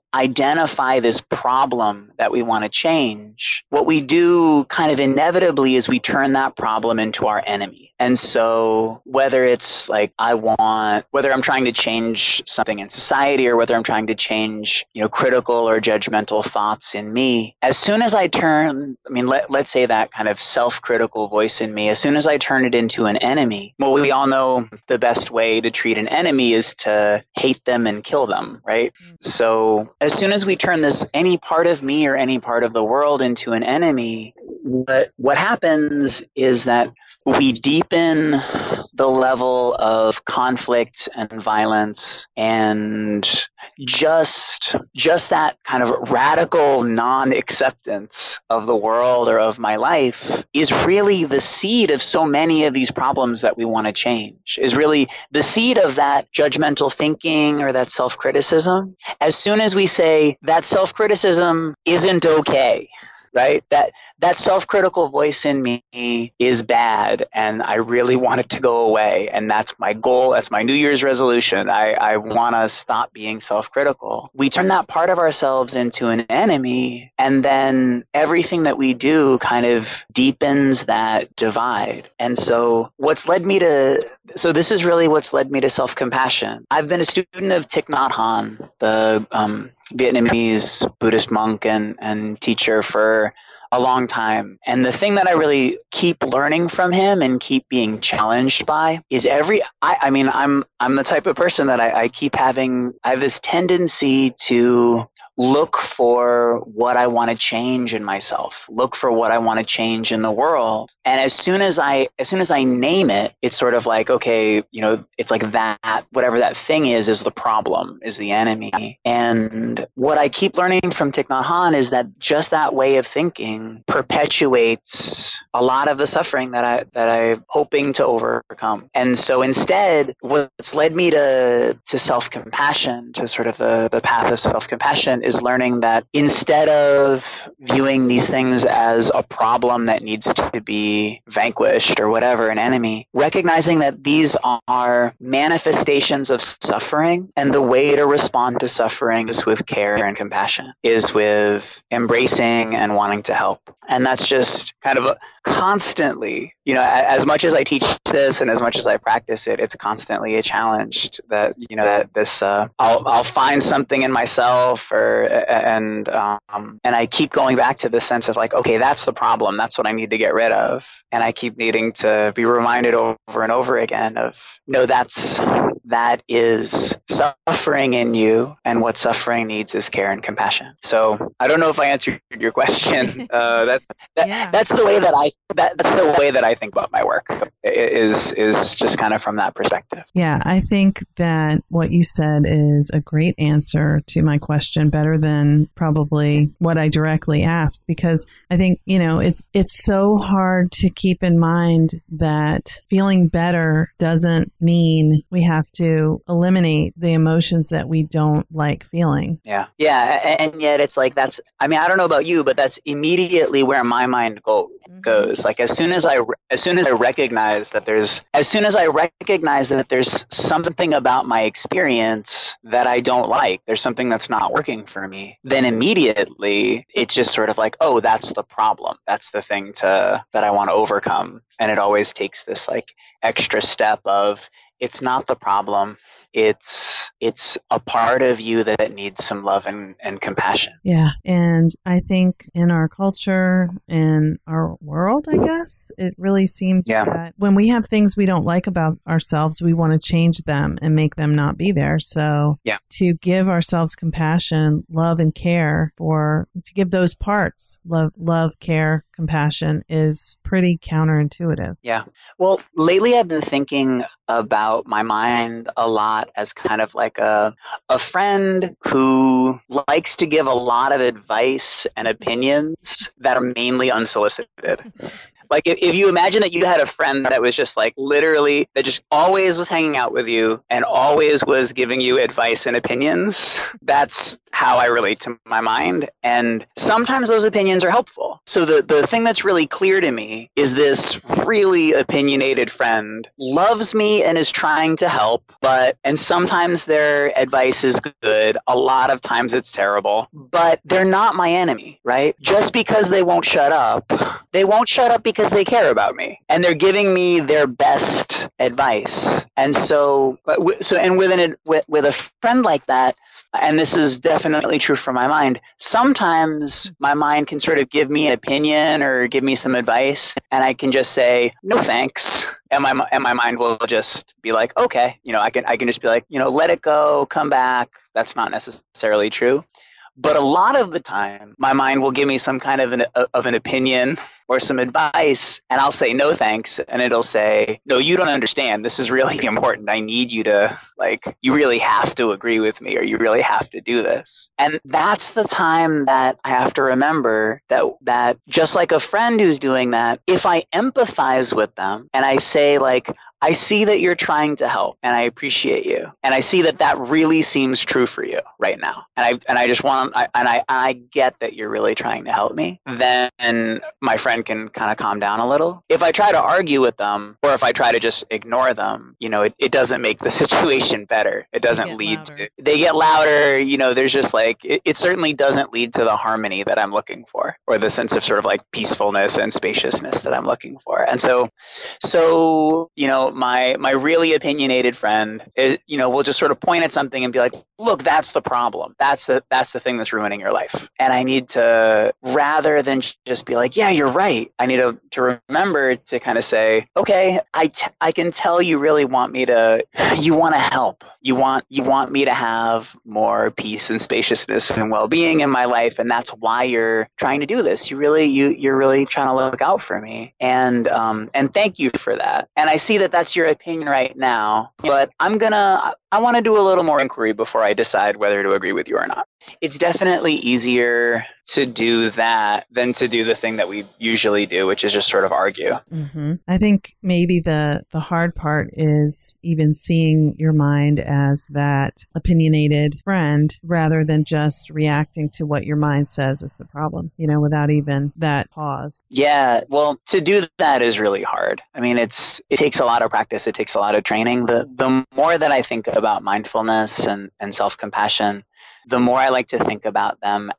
identify this problem that we want to change, what we do kind of inevitably is we turn that problem into our enemy. And so whether it's like I want, whether I'm trying to change something in society or whether I'm trying to change, you know, critical or judgmental thoughts in me, as soon as I turn, I mean, let, let's say that kind of self-critical voice in me, as soon as I turn it into an enemy, well, we all know the best way to treat an enemy is to hate them and kill them, right? Mm-hmm. So as soon as we turn this, any part of me or any part of the world into an enemy, what, what happens is that we deepen the level of conflict and violence, and just just that kind of radical non-acceptance of the world or of my life is really the seed of so many of these problems that we want to change, is really the seed of that judgmental thinking or that self-criticism. As soon as we say that self-criticism isn't okay, right? That that self-critical voice in me is bad, and I really want it to go away. And that's my goal. That's my New Year's resolution. I, I want to stop being self-critical. We turn that part of ourselves into an enemy, and then everything that we do kind of deepens that divide. And so what's led me to, so this is really what's led me to self-compassion. I've been a student of Thich Nhat Hanh, the um, Vietnamese Buddhist monk and, and teacher for a long time. And the thing that I really keep learning from him and keep being challenged by is every, I, I mean, I'm, I'm the type of person that I, I keep having, I have this tendency to look for what I want to change in myself, look for what I want to change in the world. And as soon as I, as soon as I name it, it's sort of like, okay, you know, it's like that, whatever that thing is, is the problem, is the enemy. And what I keep learning from Thich Nhat Hanh is that just that way of thinking perpetuates a lot of the suffering that I, that I'm hoping to overcome. And so instead, what's led me to, to self-compassion, to sort of the, the path of self-compassion, is learning that instead of viewing these things as a problem that needs to be vanquished or whatever, an enemy, recognizing that these are manifestations of suffering, and the way to respond to suffering is with care and compassion, is with embracing and wanting to help. And that's just kind of a constantly, you know, as much as I teach this and as much as I practice it, it's constantly a challenge that, you know, that this, uh, I'll, I'll find something in myself or, and, um, and I keep going back to the sense of like, okay, that's the problem. That's what I need to get rid of. And I keep needing to be reminded over and over again of, no, that's, that is suffering in you, and what suffering needs is care and compassion. So I don't know if I answered your question. Uh, that's, that, yeah. that's the way that I, that, that's the way that I think about my work, is, is just kind of from that perspective. Yeah. I think that what you said is a great answer to my question, better than probably what I directly asked, because I think, you know, it's, it's so hard to keep in mind that feeling better doesn't mean we have to eliminate the emotions that we don't like feeling. Yeah. Yeah. And yet it's like, that's, I mean, I don't know about you, but that's immediately where my mind go, mm-hmm. goes. Like as soon as I, as soon as I recognize that there's, as soon as I recognize that there's something about my experience that I don't like, there's something that's not working for me, then immediately it's just sort of like, oh, that's the problem. That's the thing to, that I want to overcome. And it always takes this like extra step of, it's not the problem. It's it's a part of you that needs some love and, and compassion. Yeah. And I think in our culture, in our world, I guess, it really seems yeah. that when we have things we don't like about ourselves, we want to change them and make them not be there. So yeah. to give ourselves compassion, love, and care for, to give those parts, love, love, care, compassion, is pretty counterintuitive. Yeah. Well, lately I've been thinking about my mind a lot as kind of like a a friend who likes to give a lot of advice and opinions that are mainly unsolicited. Like if, if you imagine that you had a friend that was just like literally, that just always was hanging out with you and always was giving you advice and opinions, that's how I relate to my mind. And sometimes those opinions are helpful. So the, the thing that's really clear to me is this really opinionated friend loves me and is trying to help, but, and sometimes their advice is good. A lot of times it's terrible, but they're not my enemy, right? Just because they won't shut up, they won't shut up because they care about me and they're giving me their best advice. And so, so, and with an, with, with a friend like that, and this is definitely true for my mind, sometimes my mind can sort of give me an opinion or give me some advice, and I can just say, no thanks. And my, and my mind will just be like, okay, you know, I can, I can just be like, you know, let it go, come back. That's not necessarily true. But a lot of the time, my mind will give me some kind of an, of an opinion or some advice, and I'll say, no thanks. And it'll say, no, you don't understand. This is really important. I need you to, like, you really have to agree with me, or you really have to do this. And that's the time that I have to remember that, that just like a friend who's doing that, if I empathize with them and I say, like, I see that you're trying to help and I appreciate you. And I see that that really seems true for you right now. And I, and I just want, I, and I, I get that you're really trying to help me. Then my friend can kind of calm down a little. If I try to argue with them, or if I try to just ignore them, you know, it, it doesn't make the situation better. It doesn't lead to, they get louder, you know, there's just like, it, it certainly doesn't lead to the harmony that I'm looking for, or the sense of sort of like peacefulness and spaciousness that I'm looking for. And so, so, you know, my my really opinionated friend is, you know, will just sort of point at something and be like, look, that's the problem. That's the that's the thing that's ruining your life. And I need to, rather than just be like, yeah, you're right, I need to, to remember to kind of say, okay, I, t- I can tell you really want me to, you want to help. You want you want me to have more peace and spaciousness and well-being in my life. And that's why you're trying to do this. You really, you, you're really trying to look out for me. And, um, and thank you for that. And I see that that's your opinion right now, but I'm gonna, I want to do a little more inquiry before I decide whether to agree with you or not. It's definitely easier to do that than to do the thing that we usually do, which is just sort of argue. Mm-hmm. I think maybe the, the hard part is even seeing your mind as that opinionated friend rather than just reacting to what your mind says is the problem, you know, without even that pause. Yeah, well, to do that is really hard. I mean, it's it takes a lot of practice. It takes a lot of training. The the more that I think about mindfulness and, and self-compassion, the more I like to think about them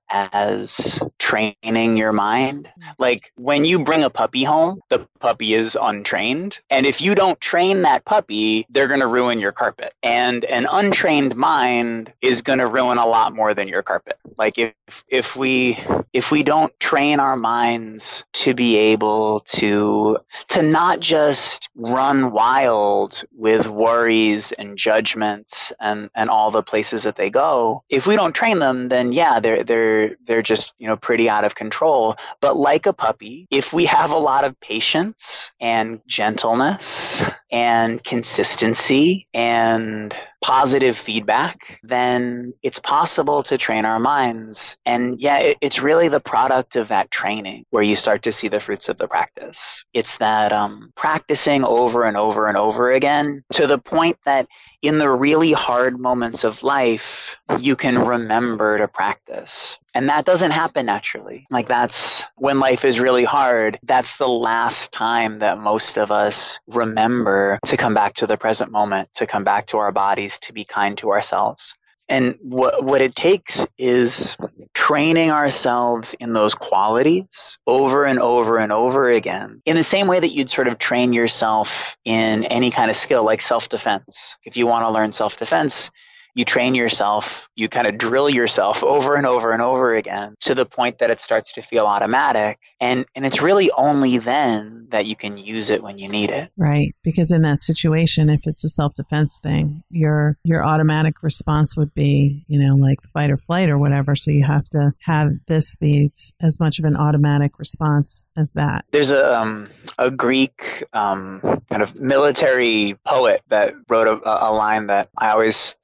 as training your mind. Like when you bring a puppy home, the puppy is untrained. And if you don't train that puppy, they're going to ruin your carpet. And an untrained mind is going to ruin a lot more than your carpet. Like if, if we, if we don't train our minds to be able to, to not just run wild with worries and judgments and, and all the places that they go, if we don't train them, then yeah, they're they're they're just, you know, pretty out of control. But like a puppy, if we have a lot of patience and gentleness and consistency and positive feedback, then it's possible to train our minds. And yeah, it, it's really the product of that training where you start to see the fruits of the practice. It's that um, practicing over and over and over again to the point that in the really hard moments of life, you can remember to practice. And that doesn't happen naturally. Like that's when life is really hard. That's the last time that most of us remember to come back to the present moment, to come back to our bodies, to be kind to ourselves. And what what it takes is training ourselves in those qualities over and over and over again, in the same way that you'd sort of train yourself in any kind of skill like self-defense. If you want to learn self-defense, you train yourself, you kind of drill yourself over and over and over again to the point that it starts to feel automatic. And, and it's really only then that you can use it when you need it. Right. Because in that situation, if it's a self-defense thing, your your automatic response would be, you know, like fight or flight or whatever. So you have to have this be as much of an automatic response as that. There's a, um, a Greek um, kind of military poet that wrote a, a line that I always think about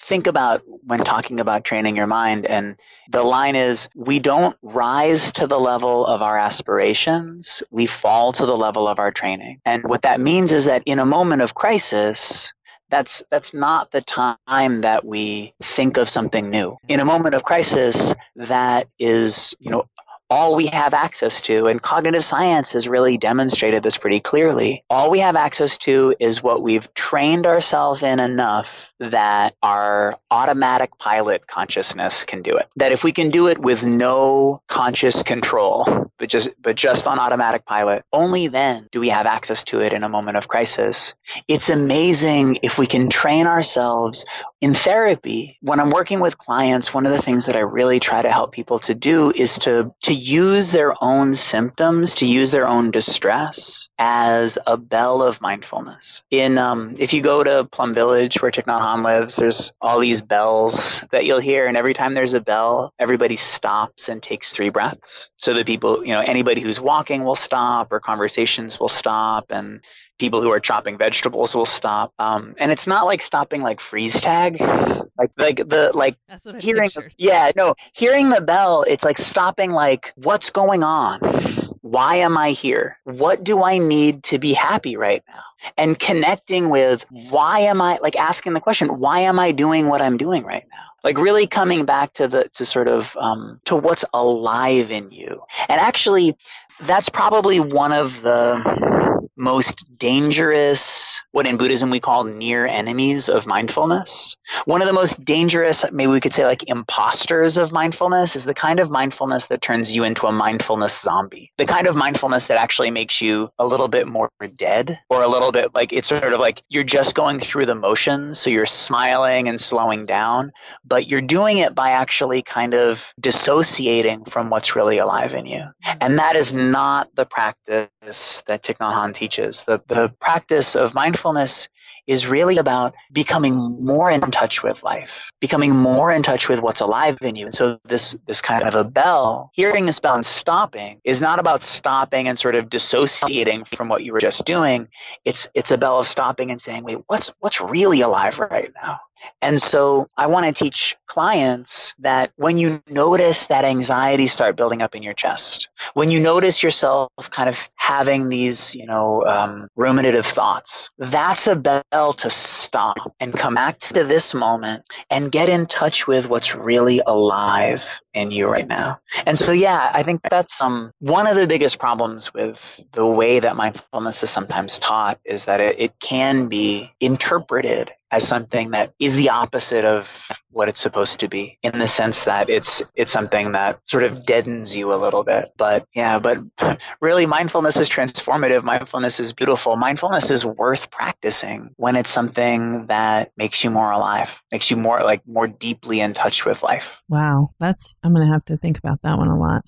about when talking about training your mind. And the line is, we don't rise to the level of our aspirations. We fall to the level of our training. And what that means is that in a moment of crisis, That's that's not the time that we think of something new. In a moment of crisis, that is, you know, all we have access to, and cognitive science has really demonstrated this pretty clearly. All we have access to is what we've trained ourselves in enough that our automatic pilot consciousness can do it. That if we can do it with no conscious control, but just but just on automatic pilot, only then do we have access to it in a moment of crisis. It's amazing if we can train ourselves in therapy. When I'm working with clients, one of the things that I really try to help people to do is to, to use their own symptoms, to use their own distress as a bell of mindfulness. In um, if you go to Plum Village, where Thich Nhat Hanh lives, there's all these bells that you'll hear, and every time there's a bell, everybody stops and takes three breaths. So that people, you know, anybody who's walking will stop, or conversations will stop, and people who are chopping vegetables will stop. Um, and it's not like stopping like freeze tag, like like the like That's what I hearing. pictured. Yeah, no, hearing the bell. It's like stopping. Like, what's going on? Why am I here? What do I need to be happy right now? And connecting with why am I, like asking the question, why am I doing what I'm doing right now? Like really coming back to the to sort of um, to what's alive in you. And actually, that's probably one of the most dangerous, what in Buddhism we call near enemies of mindfulness. One of the most dangerous, maybe we could say like imposters of mindfulness, is the kind of mindfulness that turns you into a mindfulness zombie. The kind of mindfulness that actually makes you a little bit more dead, or a little bit like it's sort of like you're just going through the motions. So you're smiling and slowing down, but you're doing it by actually kind of dissociating from what's really alive in you. And that is not the practice that Thich Nhat Hanh teaches. The, the practice of mindfulness is really about becoming more in touch with life, becoming more in touch with what's alive in you. And so this this kind of a bell, hearing this bell and stopping, is not about stopping and sort of dissociating from what you were just doing. It's it's a bell of stopping and saying, wait, what's what's really alive right now? And so I want to teach clients that when you notice that anxiety start building up in your chest, when you notice yourself kind of having these, you know, um, ruminative thoughts, that's a bell to stop and come back to this moment and get in touch with what's really alive in you right now. And so, yeah, I think that's um, one of the biggest problems with the way that mindfulness is sometimes taught, is that it, it can be interpreted as something that is the opposite of what it's supposed to be, in the sense that it's it's something that sort of deadens you a little bit. But yeah, but really mindfulness is transformative. Mindfulness is beautiful. Mindfulness is worth practicing when it's something that makes you more alive, makes you more like more deeply in touch with life. Wow, that's I'm going to have to think about that one a lot.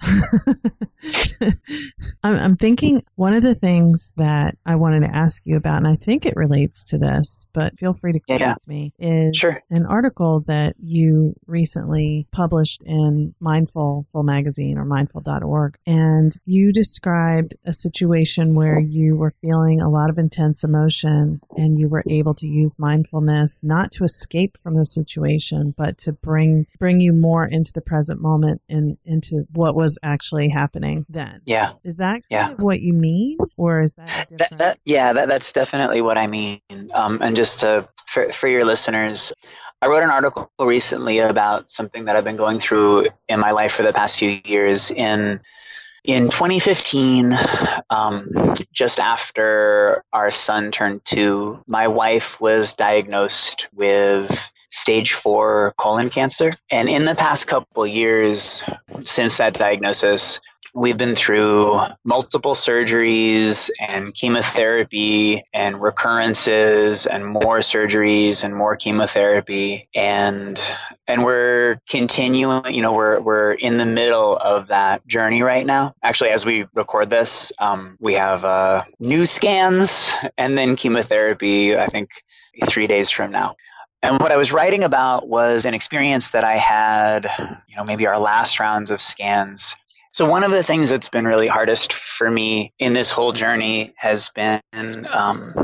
I'm, I'm thinking one of the things that I wanted to ask you about, and I think it relates to this, but feel free to correct yeah. me, is sure. an article that you recently published in Mindful magazine, or mindful dot org. And you described a situation where you were feeling a lot of intense emotion, and you were able to use mindfulness not to escape from the situation, but to bring bring you more into the present moment and into what was actually happening then. Yeah. Is that kind yeah. of what you mean? Or is that different? That, that, yeah, that, that's definitely what I mean. Um, and just to, for, for your listeners, I wrote an article recently about something that I've been going through in my life for the past few years. In in twenty fifteen, um, just after our son turned two, my wife was diagnosed with stage four colon cancer. And in the past couple of years since that diagnosis, we've been through multiple surgeries and chemotherapy and recurrences and more surgeries and more chemotherapy. And and we're continuing, you know, we're we're in the middle of that journey right now. Actually, as we record this, um, we have uh, new scans and then chemotherapy, I think, three days from now. And what I was writing about was an experience that I had, you know, maybe our last rounds of scans. So one of the things that's been really hardest for me in this whole journey has been um,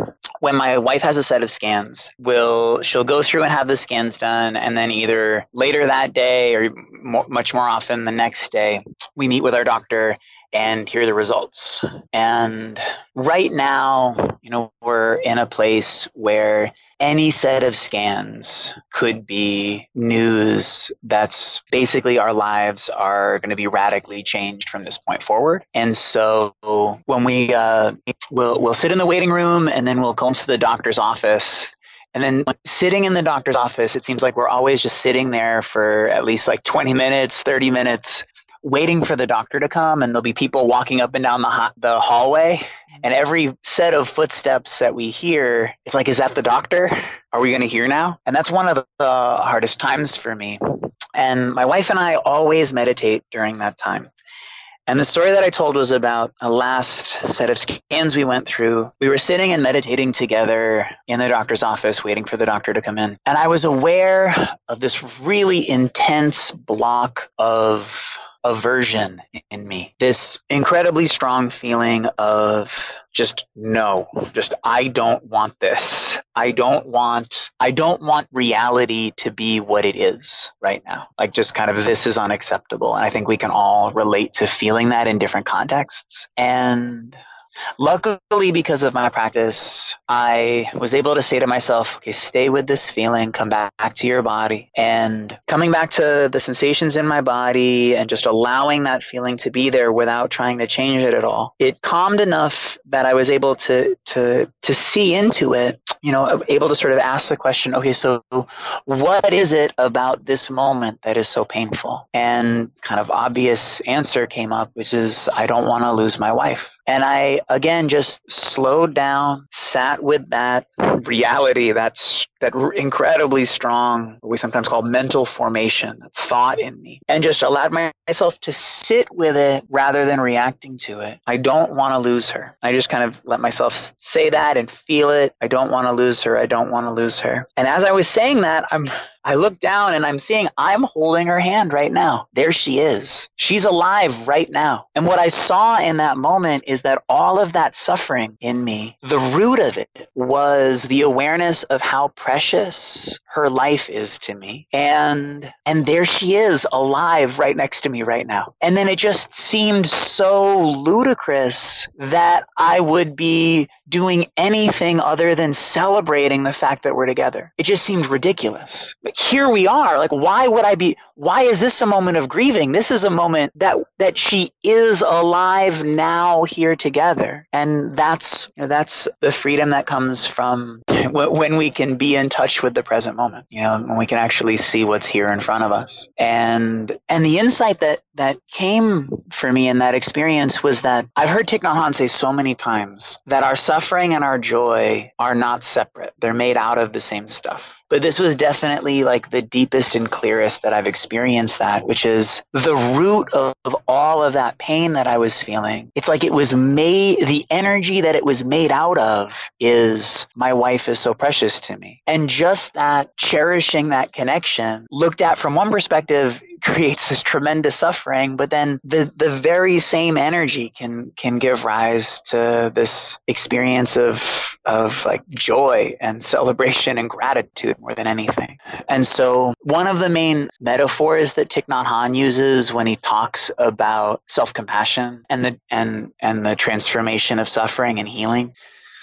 when my wife has a set of scans, we'll, she'll go through and have the scans done. And then either later that day or more, much more often the next day, we meet with our doctor and hear the results. And right now, you know, we're in a place where any set of scans could be news that's basically our lives are going to be radically changed from this point forward. And so when we, uh, we'll, we'll sit in the waiting room and then we'll go into the doctor's office. And then sitting in the doctor's office, it seems like we're always just sitting there for at least like twenty minutes, thirty minutes, waiting for the doctor to come, and there'll be people walking up and down the ha- the hallway, and every set of footsteps that we hear, it's like, is that the doctor? Are we going to hear now? And that's one of the hardest times for me. And my wife and I always meditate during that time. And the story that I told was about a last set of scans we went through. We were sitting and meditating together in the doctor's office, waiting for the doctor to come in. And I was aware of this really intense block of aversion in me, this incredibly strong feeling of just no, just I don't want this. I don't want, I don't want reality to be what it is right now. Like just kind of this is unacceptable. And I think we can all relate to feeling that in different contexts. And luckily, because of my practice, I was able to say to myself, okay, stay with this feeling, come back to your body. And coming back to the sensations in my body and just allowing that feeling to be there without trying to change it at all. It calmed enough that I was able to to to see into it, you know, able to sort of ask the question, okay, so what is it about this moment that is so painful? And kind of obvious answer came up, which is I don't want to lose my wife. And I, again, just slowed down, sat with that reality, that's that incredibly strong, what we sometimes call mental formation, thought in me, and just allowed myself to sit with it rather than reacting to it. I don't want to lose her. I just kind of let myself say that and feel it. I don't want to lose her. I don't want to lose her. And as I was saying that, I'm I look down and I'm seeing I'm holding her hand right now. There she is. She's alive right now. And what I saw in that moment is that all of that suffering in me, the root of it was the awareness of how precious her life is to me. And and there she is alive right next to me right now. And then it just seemed so ludicrous that I would be doing anything other than celebrating the fact that we're together. It just seemed ridiculous. But here we are. Like, why would I be, why is this a moment of grieving? This is a moment that, that she is alive now here together. And that's, you know, that's the freedom that comes from when we can be in touch with the present moment, you know, when we can actually see what's here in front of us. And, and the insight that, that came for me in that experience was that I've heard Thich Nhat Hanh say so many times that our suffering and our joy are not separate. They're made out of the same stuff. But this was definitely like the deepest and clearest that I've experienced that, which is the root of, of all of that pain that I was feeling. It's like it was made, the energy that it was made out of is my wife is so precious to me. And just that cherishing that connection looked at from one perspective creates this tremendous suffering, but then the, the very same energy can, can give rise to this experience of, of like joy and celebration and gratitude more than anything. And so one of the main metaphors that Thich Nhat Hanh uses when he talks about self-compassion and the, and, and the transformation of suffering and healing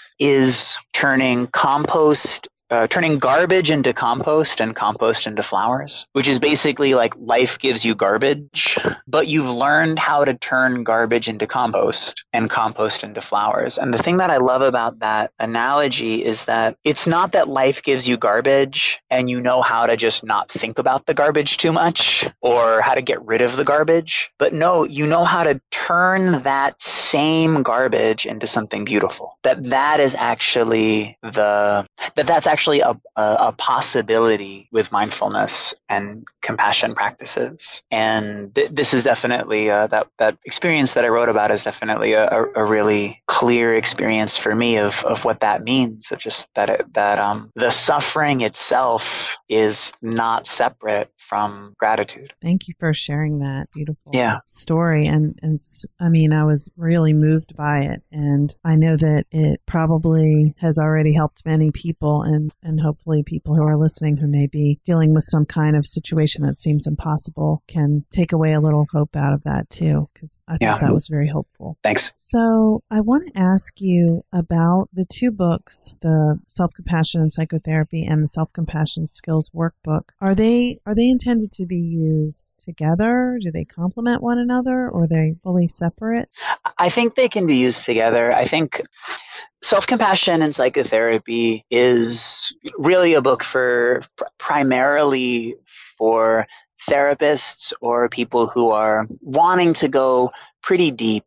is turning compost Uh, turning garbage into compost and compost into flowers, which is basically like life gives you garbage, but you've learned how to turn garbage into compost and compost into flowers. And the thing that I love about that analogy is that it's not that life gives you garbage and you know how to just not think about the garbage too much or how to get rid of the garbage, but no, you know how to turn that same garbage into something beautiful. That that is actually the, that that's actually actually a, a, a possibility with mindfulness and compassion practices. And th- this is definitely uh, that that experience that I wrote about is definitely a, a, a really clear experience for me of of what that means. Of just that it, that um the suffering itself is not separate from gratitude. Thank you for sharing that beautiful yeah. story. And, and I mean, I was really moved by it. And I know that it probably has already helped many people, and, and hopefully people who are listening who may be dealing with some kind of situation that seems impossible can take away a little hope out of that too, because I yeah. thought that was very hopeful. Thanks. So I want to ask you about the two books, the Self-Compassion and Psychotherapy and the Self-Compassion Skills Workbook. Are they, are they intended to be used together? Do they complement one another, or are they fully separate? I think they can be used together. I think Self-Compassion and Psychotherapy is really a book for pr- primarily for therapists or people who are wanting to go pretty deep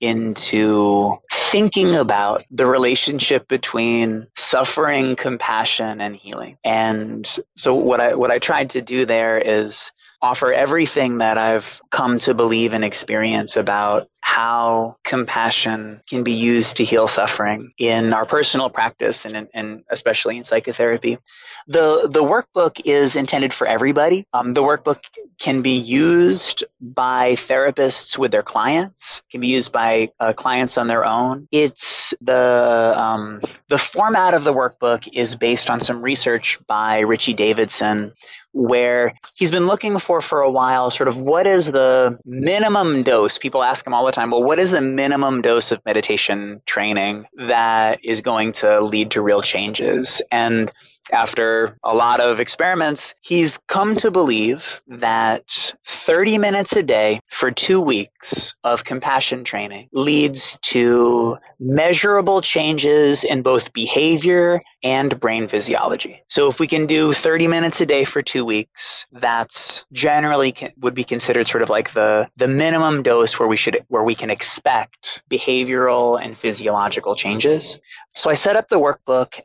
into thinking about the relationship between suffering, compassion, and healing. And so what I what I tried to do there is offer everything that I've come to believe and experience about how compassion can be used to heal suffering in our personal practice and, and especially in psychotherapy. The the workbook is intended for everybody. Um, the workbook can be used by therapists with their clients, can be used by uh, clients on their own. It's the um, the format of the workbook is based on some research by Richie Davidson, where he's been looking for for a while sort of what is the minimum dose. People ask him all the time, well, what is the minimum dose of meditation training that is going to lead to real changes? And after a lot of experiments, he's come to believe that thirty minutes a day for two weeks of compassion training leads to measurable changes in both behavior and brain physiology. So if we can do thirty minutes a day for two weeks, that's generally can, would be considered sort of like the, the minimum dose where we should where we can expect behavioral and physiological changes. So I set up the workbook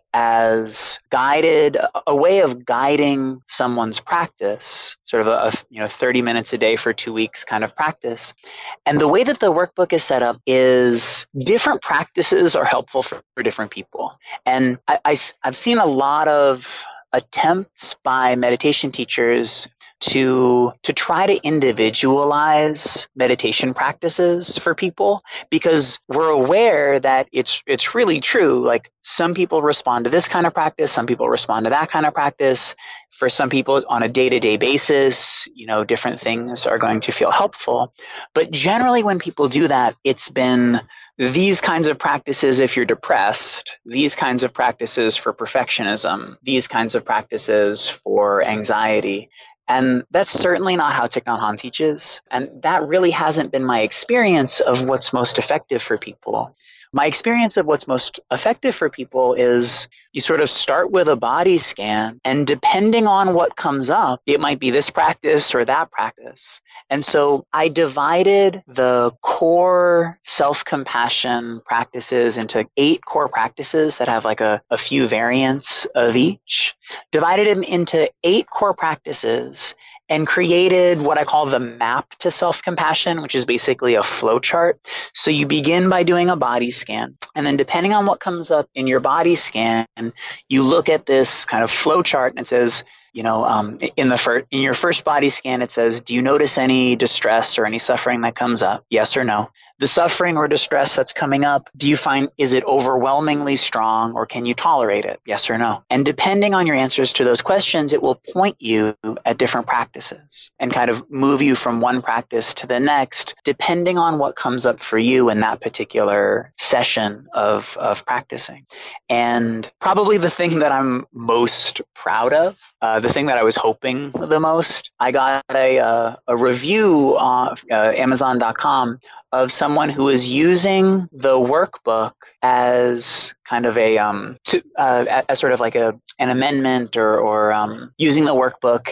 as guided, a way of guiding someone's practice, sort of a, a you know thirty minutes a day for two weeks kind of practice. And the way that the workbook is set up is different practices are helpful for, for different people. And I, I, I've seen a lot of attempts by meditation teachers to to try to individualize meditation practices for people, because we're aware that it's it's really true. Like some people respond to this kind of practice, some people respond to that kind of practice. For some people on a day-to-day basis, you know, different things are going to feel helpful. But generally when people do that, it's been these kinds of practices if you're depressed, these kinds of practices for perfectionism, these kinds of practices for anxiety. And that's certainly not how Thich Nhat Hanh teaches. And that really hasn't been my experience of what's most effective for people. My experience of what's most effective for people is you sort of start with a body scan, and depending on what comes up, it might be this practice or that practice. And so I divided the core self-compassion practices into eight core practices that have like a, a few variants of each, divided them into eight core practices, and created what I call the map to self-compassion, which is basically a flow chart. So you begin by doing a body scan, and then depending on what comes up in your body scan, you look at this kind of flow chart, and it says, you know, um, in the first, in your first body scan, it says, do you notice any distress or any suffering that comes up? Yes or no? The suffering or distress that's coming up, do you find, is it overwhelmingly strong, or can you tolerate it? Yes or no? And depending on your answers to those questions, it will point you at different practices and kind of move you from one practice to the next, depending on what comes up for you in that particular session of, of practicing. And probably the thing that I'm most proud of, uh, the thing that I was hoping the most, I got a, uh, a review on uh, Amazon dot com of someone who is using the workbook as kind of a um to, uh, as sort of like a an amendment or or um, using the workbook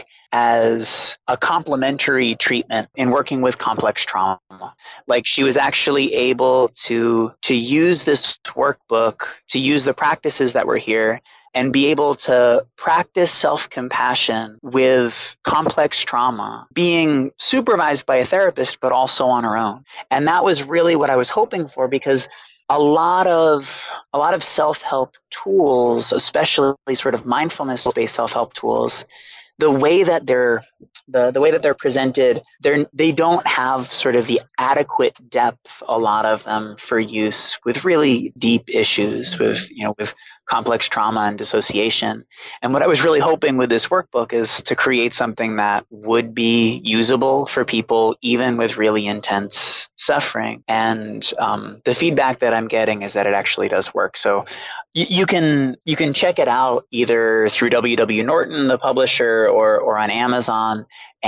as a complementary treatment in working with complex trauma. Like she was actually able to to use this workbook, to use the practices that were here and be able to practice self-compassion with complex trauma, being supervised by a therapist, but also on her own. And that was really what I was hoping for, because a lot of a lot of self-help tools, especially sort of mindfulness-based self-help tools, the way that they're the, the way that they're presented, they're they don't have sort of the adequate depth, a lot of them, for use with really deep issues, with you know with complex trauma and dissociation. And what I was really hoping with this workbook is to create something that would be usable for people even with really intense suffering. And um, the feedback that I'm getting is that it actually does work. So you, you can you can check it out either through W W Norton, the publisher, or or on Amazon.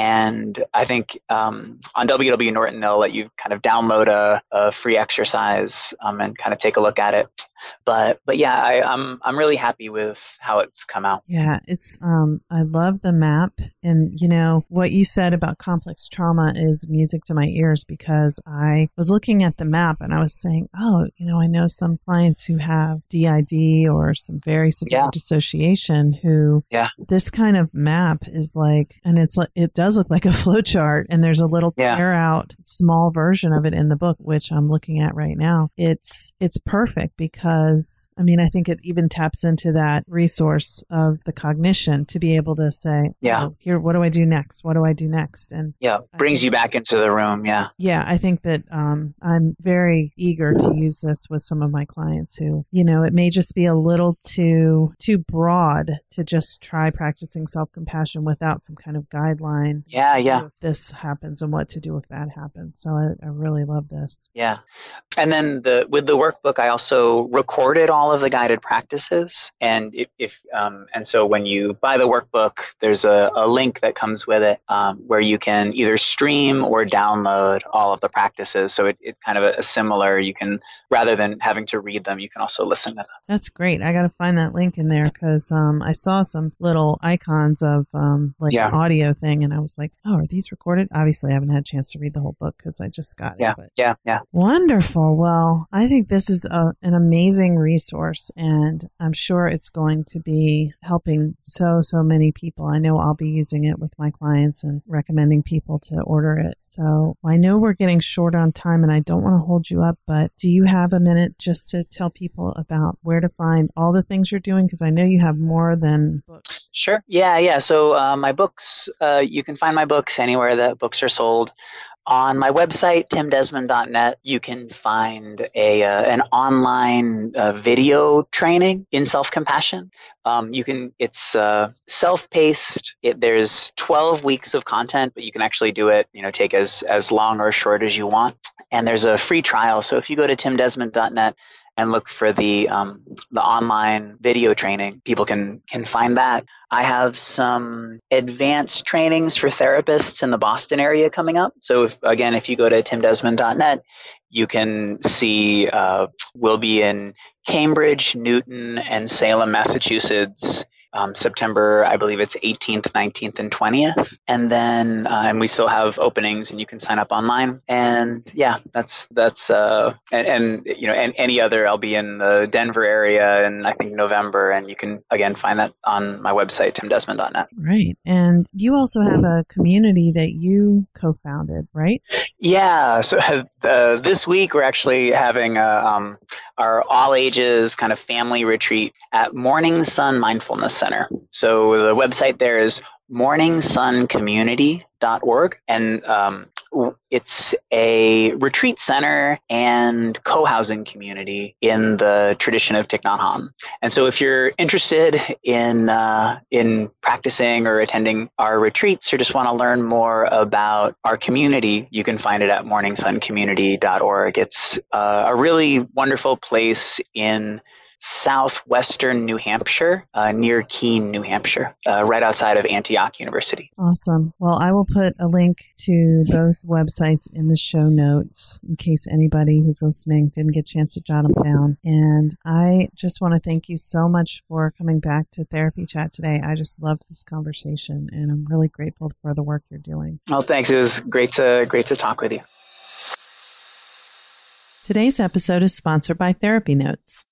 And I think um, on W W Norton, they'll let you kind of download a, a free exercise um, and kind of take a look at it. But but yeah, I, I'm I'm really happy with how it's come out. Yeah, it's um I love the map, and you know what you said about complex trauma is music to my ears, because I was looking at the map and I was saying, oh, you know, I know some clients who have D I D or some very severe Yeah. dissociation who Yeah. this kind of map is like, and it's like it does look like a flow chart, and there's a little Yeah. tear out small version of it in the book, which I'm looking at right now. It's it's perfect because I mean, I think it even taps into that resource of the cognition to be able to say, Yeah. oh, here, what do I do next? What do I do next? And Yeah, I brings think- you back into the room. Yeah. yeah, I think that um, I'm very eager to use this with some of my clients who, you know, it may just be a little too too broad to just try practicing self-compassion without some kind of guideline. Yeah, to do yeah. if this happens and what to do if that happens. So I, I really love this. Yeah. And then the with the workbook, I also recorded all of the guided practices. And if, if um, and so when you buy the workbook, there's a, a link that comes with it um, where you can either stream or download all of the practices. So it, it's kind of a, a similar, you can, rather than having to read them, you can also listen to them. That's great. I got to find that link in there because um, I saw some little icons of um, like Yeah. an audio thing, and I was like, oh, are these recorded? Obviously, I haven't had a chance to read the whole book because I just got Yeah. it. But Yeah. Yeah. wonderful. Well, I think this is a, an amazing resource, and I'm sure it's going to be helping so, so many people. I know I'll be using it with my clients and recommending people to order it. So I know we're getting short on time, and I don't want to hold you up, but do you have a minute just to tell people about where to find all the things you're doing? Because I know you have more than books. Sure. Yeah. Yeah. So uh, my books, uh, you can find my books anywhere that books are sold. On my website, tim desmond dot net, you can find a uh, an online uh, video training in self-compassion. Um, you can it's uh, self-paced. It, there's twelve weeks of content, but you can actually do it, you know, take as as long or short as you want. And there's a free trial. So if you go to tim desmond dot net and look for the um, the online video training, people can can find that. I have some advanced trainings for therapists in the Boston area coming up. So if, again, if you go to tim desmond dot net, you can see uh, we'll be in Cambridge, Newton, and Salem, Massachusetts. Um, September, I believe it's eighteenth, nineteenth, and twentieth. And then, uh, and we still have openings and you can sign up online. And yeah, that's, that's, uh, and, and you know, and any other, I'll be in the Denver area in, I think, November. And you can, again, find that on my website, tim desmond dot net. Right. And you also have a community that you co-founded, right? Yeah. So uh, this week we're actually having a, um, our all ages kind of family retreat at Morning Sun Mindfulness Center. So the website there is morning sun community dot org, and um, it's a retreat center and co-housing community in the tradition of Thich Nhat Hanh. And so if you're interested in uh, in practicing or attending our retreats, or just want to learn more about our community, you can find it at morning sun community dot org. It's uh, a really wonderful place in southwestern New Hampshire, uh, near Keene, New Hampshire, uh, right outside of Antioch University. Awesome. Well, I will put a link to both websites in the show notes in case anybody who's listening didn't get a chance to jot them down. And I just want to thank you so much for coming back to Therapy Chat today. I just loved this conversation, and I'm really grateful for the work you're doing. Oh, thanks. It was great to great to talk with you. Today's episode is sponsored by Therapy Notes.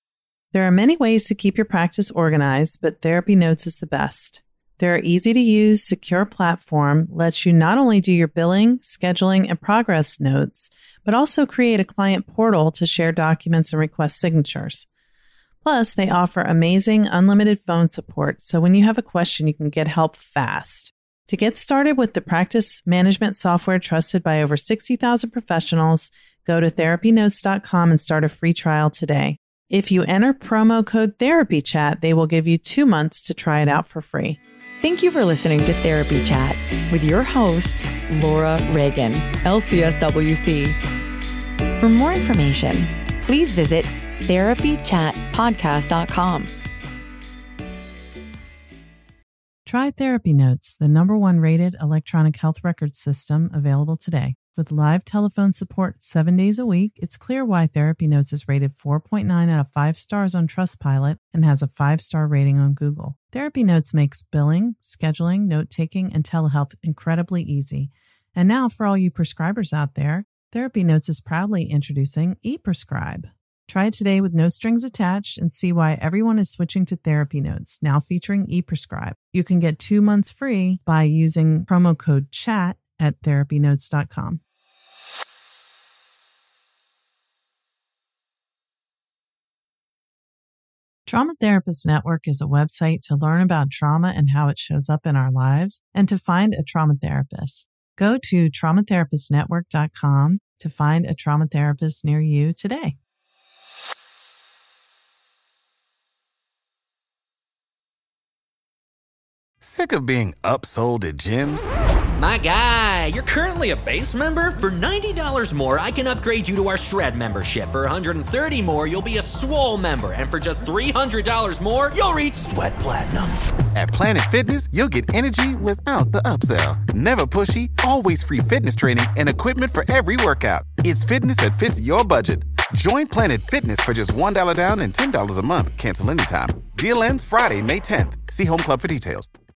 There are many ways to keep your practice organized, but Therapy Notes is the best. Their easy-to-use, secure platform lets you not only do your billing, scheduling, and progress notes, but also create a client portal to share documents and request signatures. Plus, they offer amazing unlimited phone support, so when you have a question, you can get help fast. To get started with the practice management software trusted by over sixty thousand professionals, go to therapy notes dot com and start a free trial today. If you enter promo code TherapyChat, they will give you two months to try it out for free. Thank you for listening to Therapy Chat with your host, Laura Reagan, L C S W C. For more information, please visit therapy chat podcast dot com. Try Therapy Notes, the number one rated electronic health record system available today. With live telephone support seven days a week, it's clear why Therapy Notes is rated four point nine out of five stars on Trustpilot and has a five-star rating on Google. Therapy Notes makes billing, scheduling, note-taking, and telehealth incredibly easy. And now, for all you prescribers out there, Therapy Notes is proudly introducing ePrescribe. Try it today with no strings attached and see why everyone is switching to Therapy Notes, now featuring ePrescribe. You can get two months free by using promo code CHAT at therapy notes dot com. Trauma Therapist Network is a website to learn about trauma and how it shows up in our lives and to find a trauma therapist. Go to trauma therapist network dot com to find a trauma therapist near you today. Sick of being upsold at gyms? My guy, you're currently a base member? For ninety dollars more, I can upgrade you to our Shred membership. For one hundred thirty dollars more, you'll be a Swole member. And for just three hundred dollars more, you'll reach Sweat Platinum. At Planet Fitness, you'll get energy without the upsell. Never pushy, always free fitness training and equipment for every workout. It's fitness that fits your budget. Join Planet Fitness for just one dollar down and ten dollars a month. Cancel anytime. Deal ends Friday, May tenth. See Home Club for details.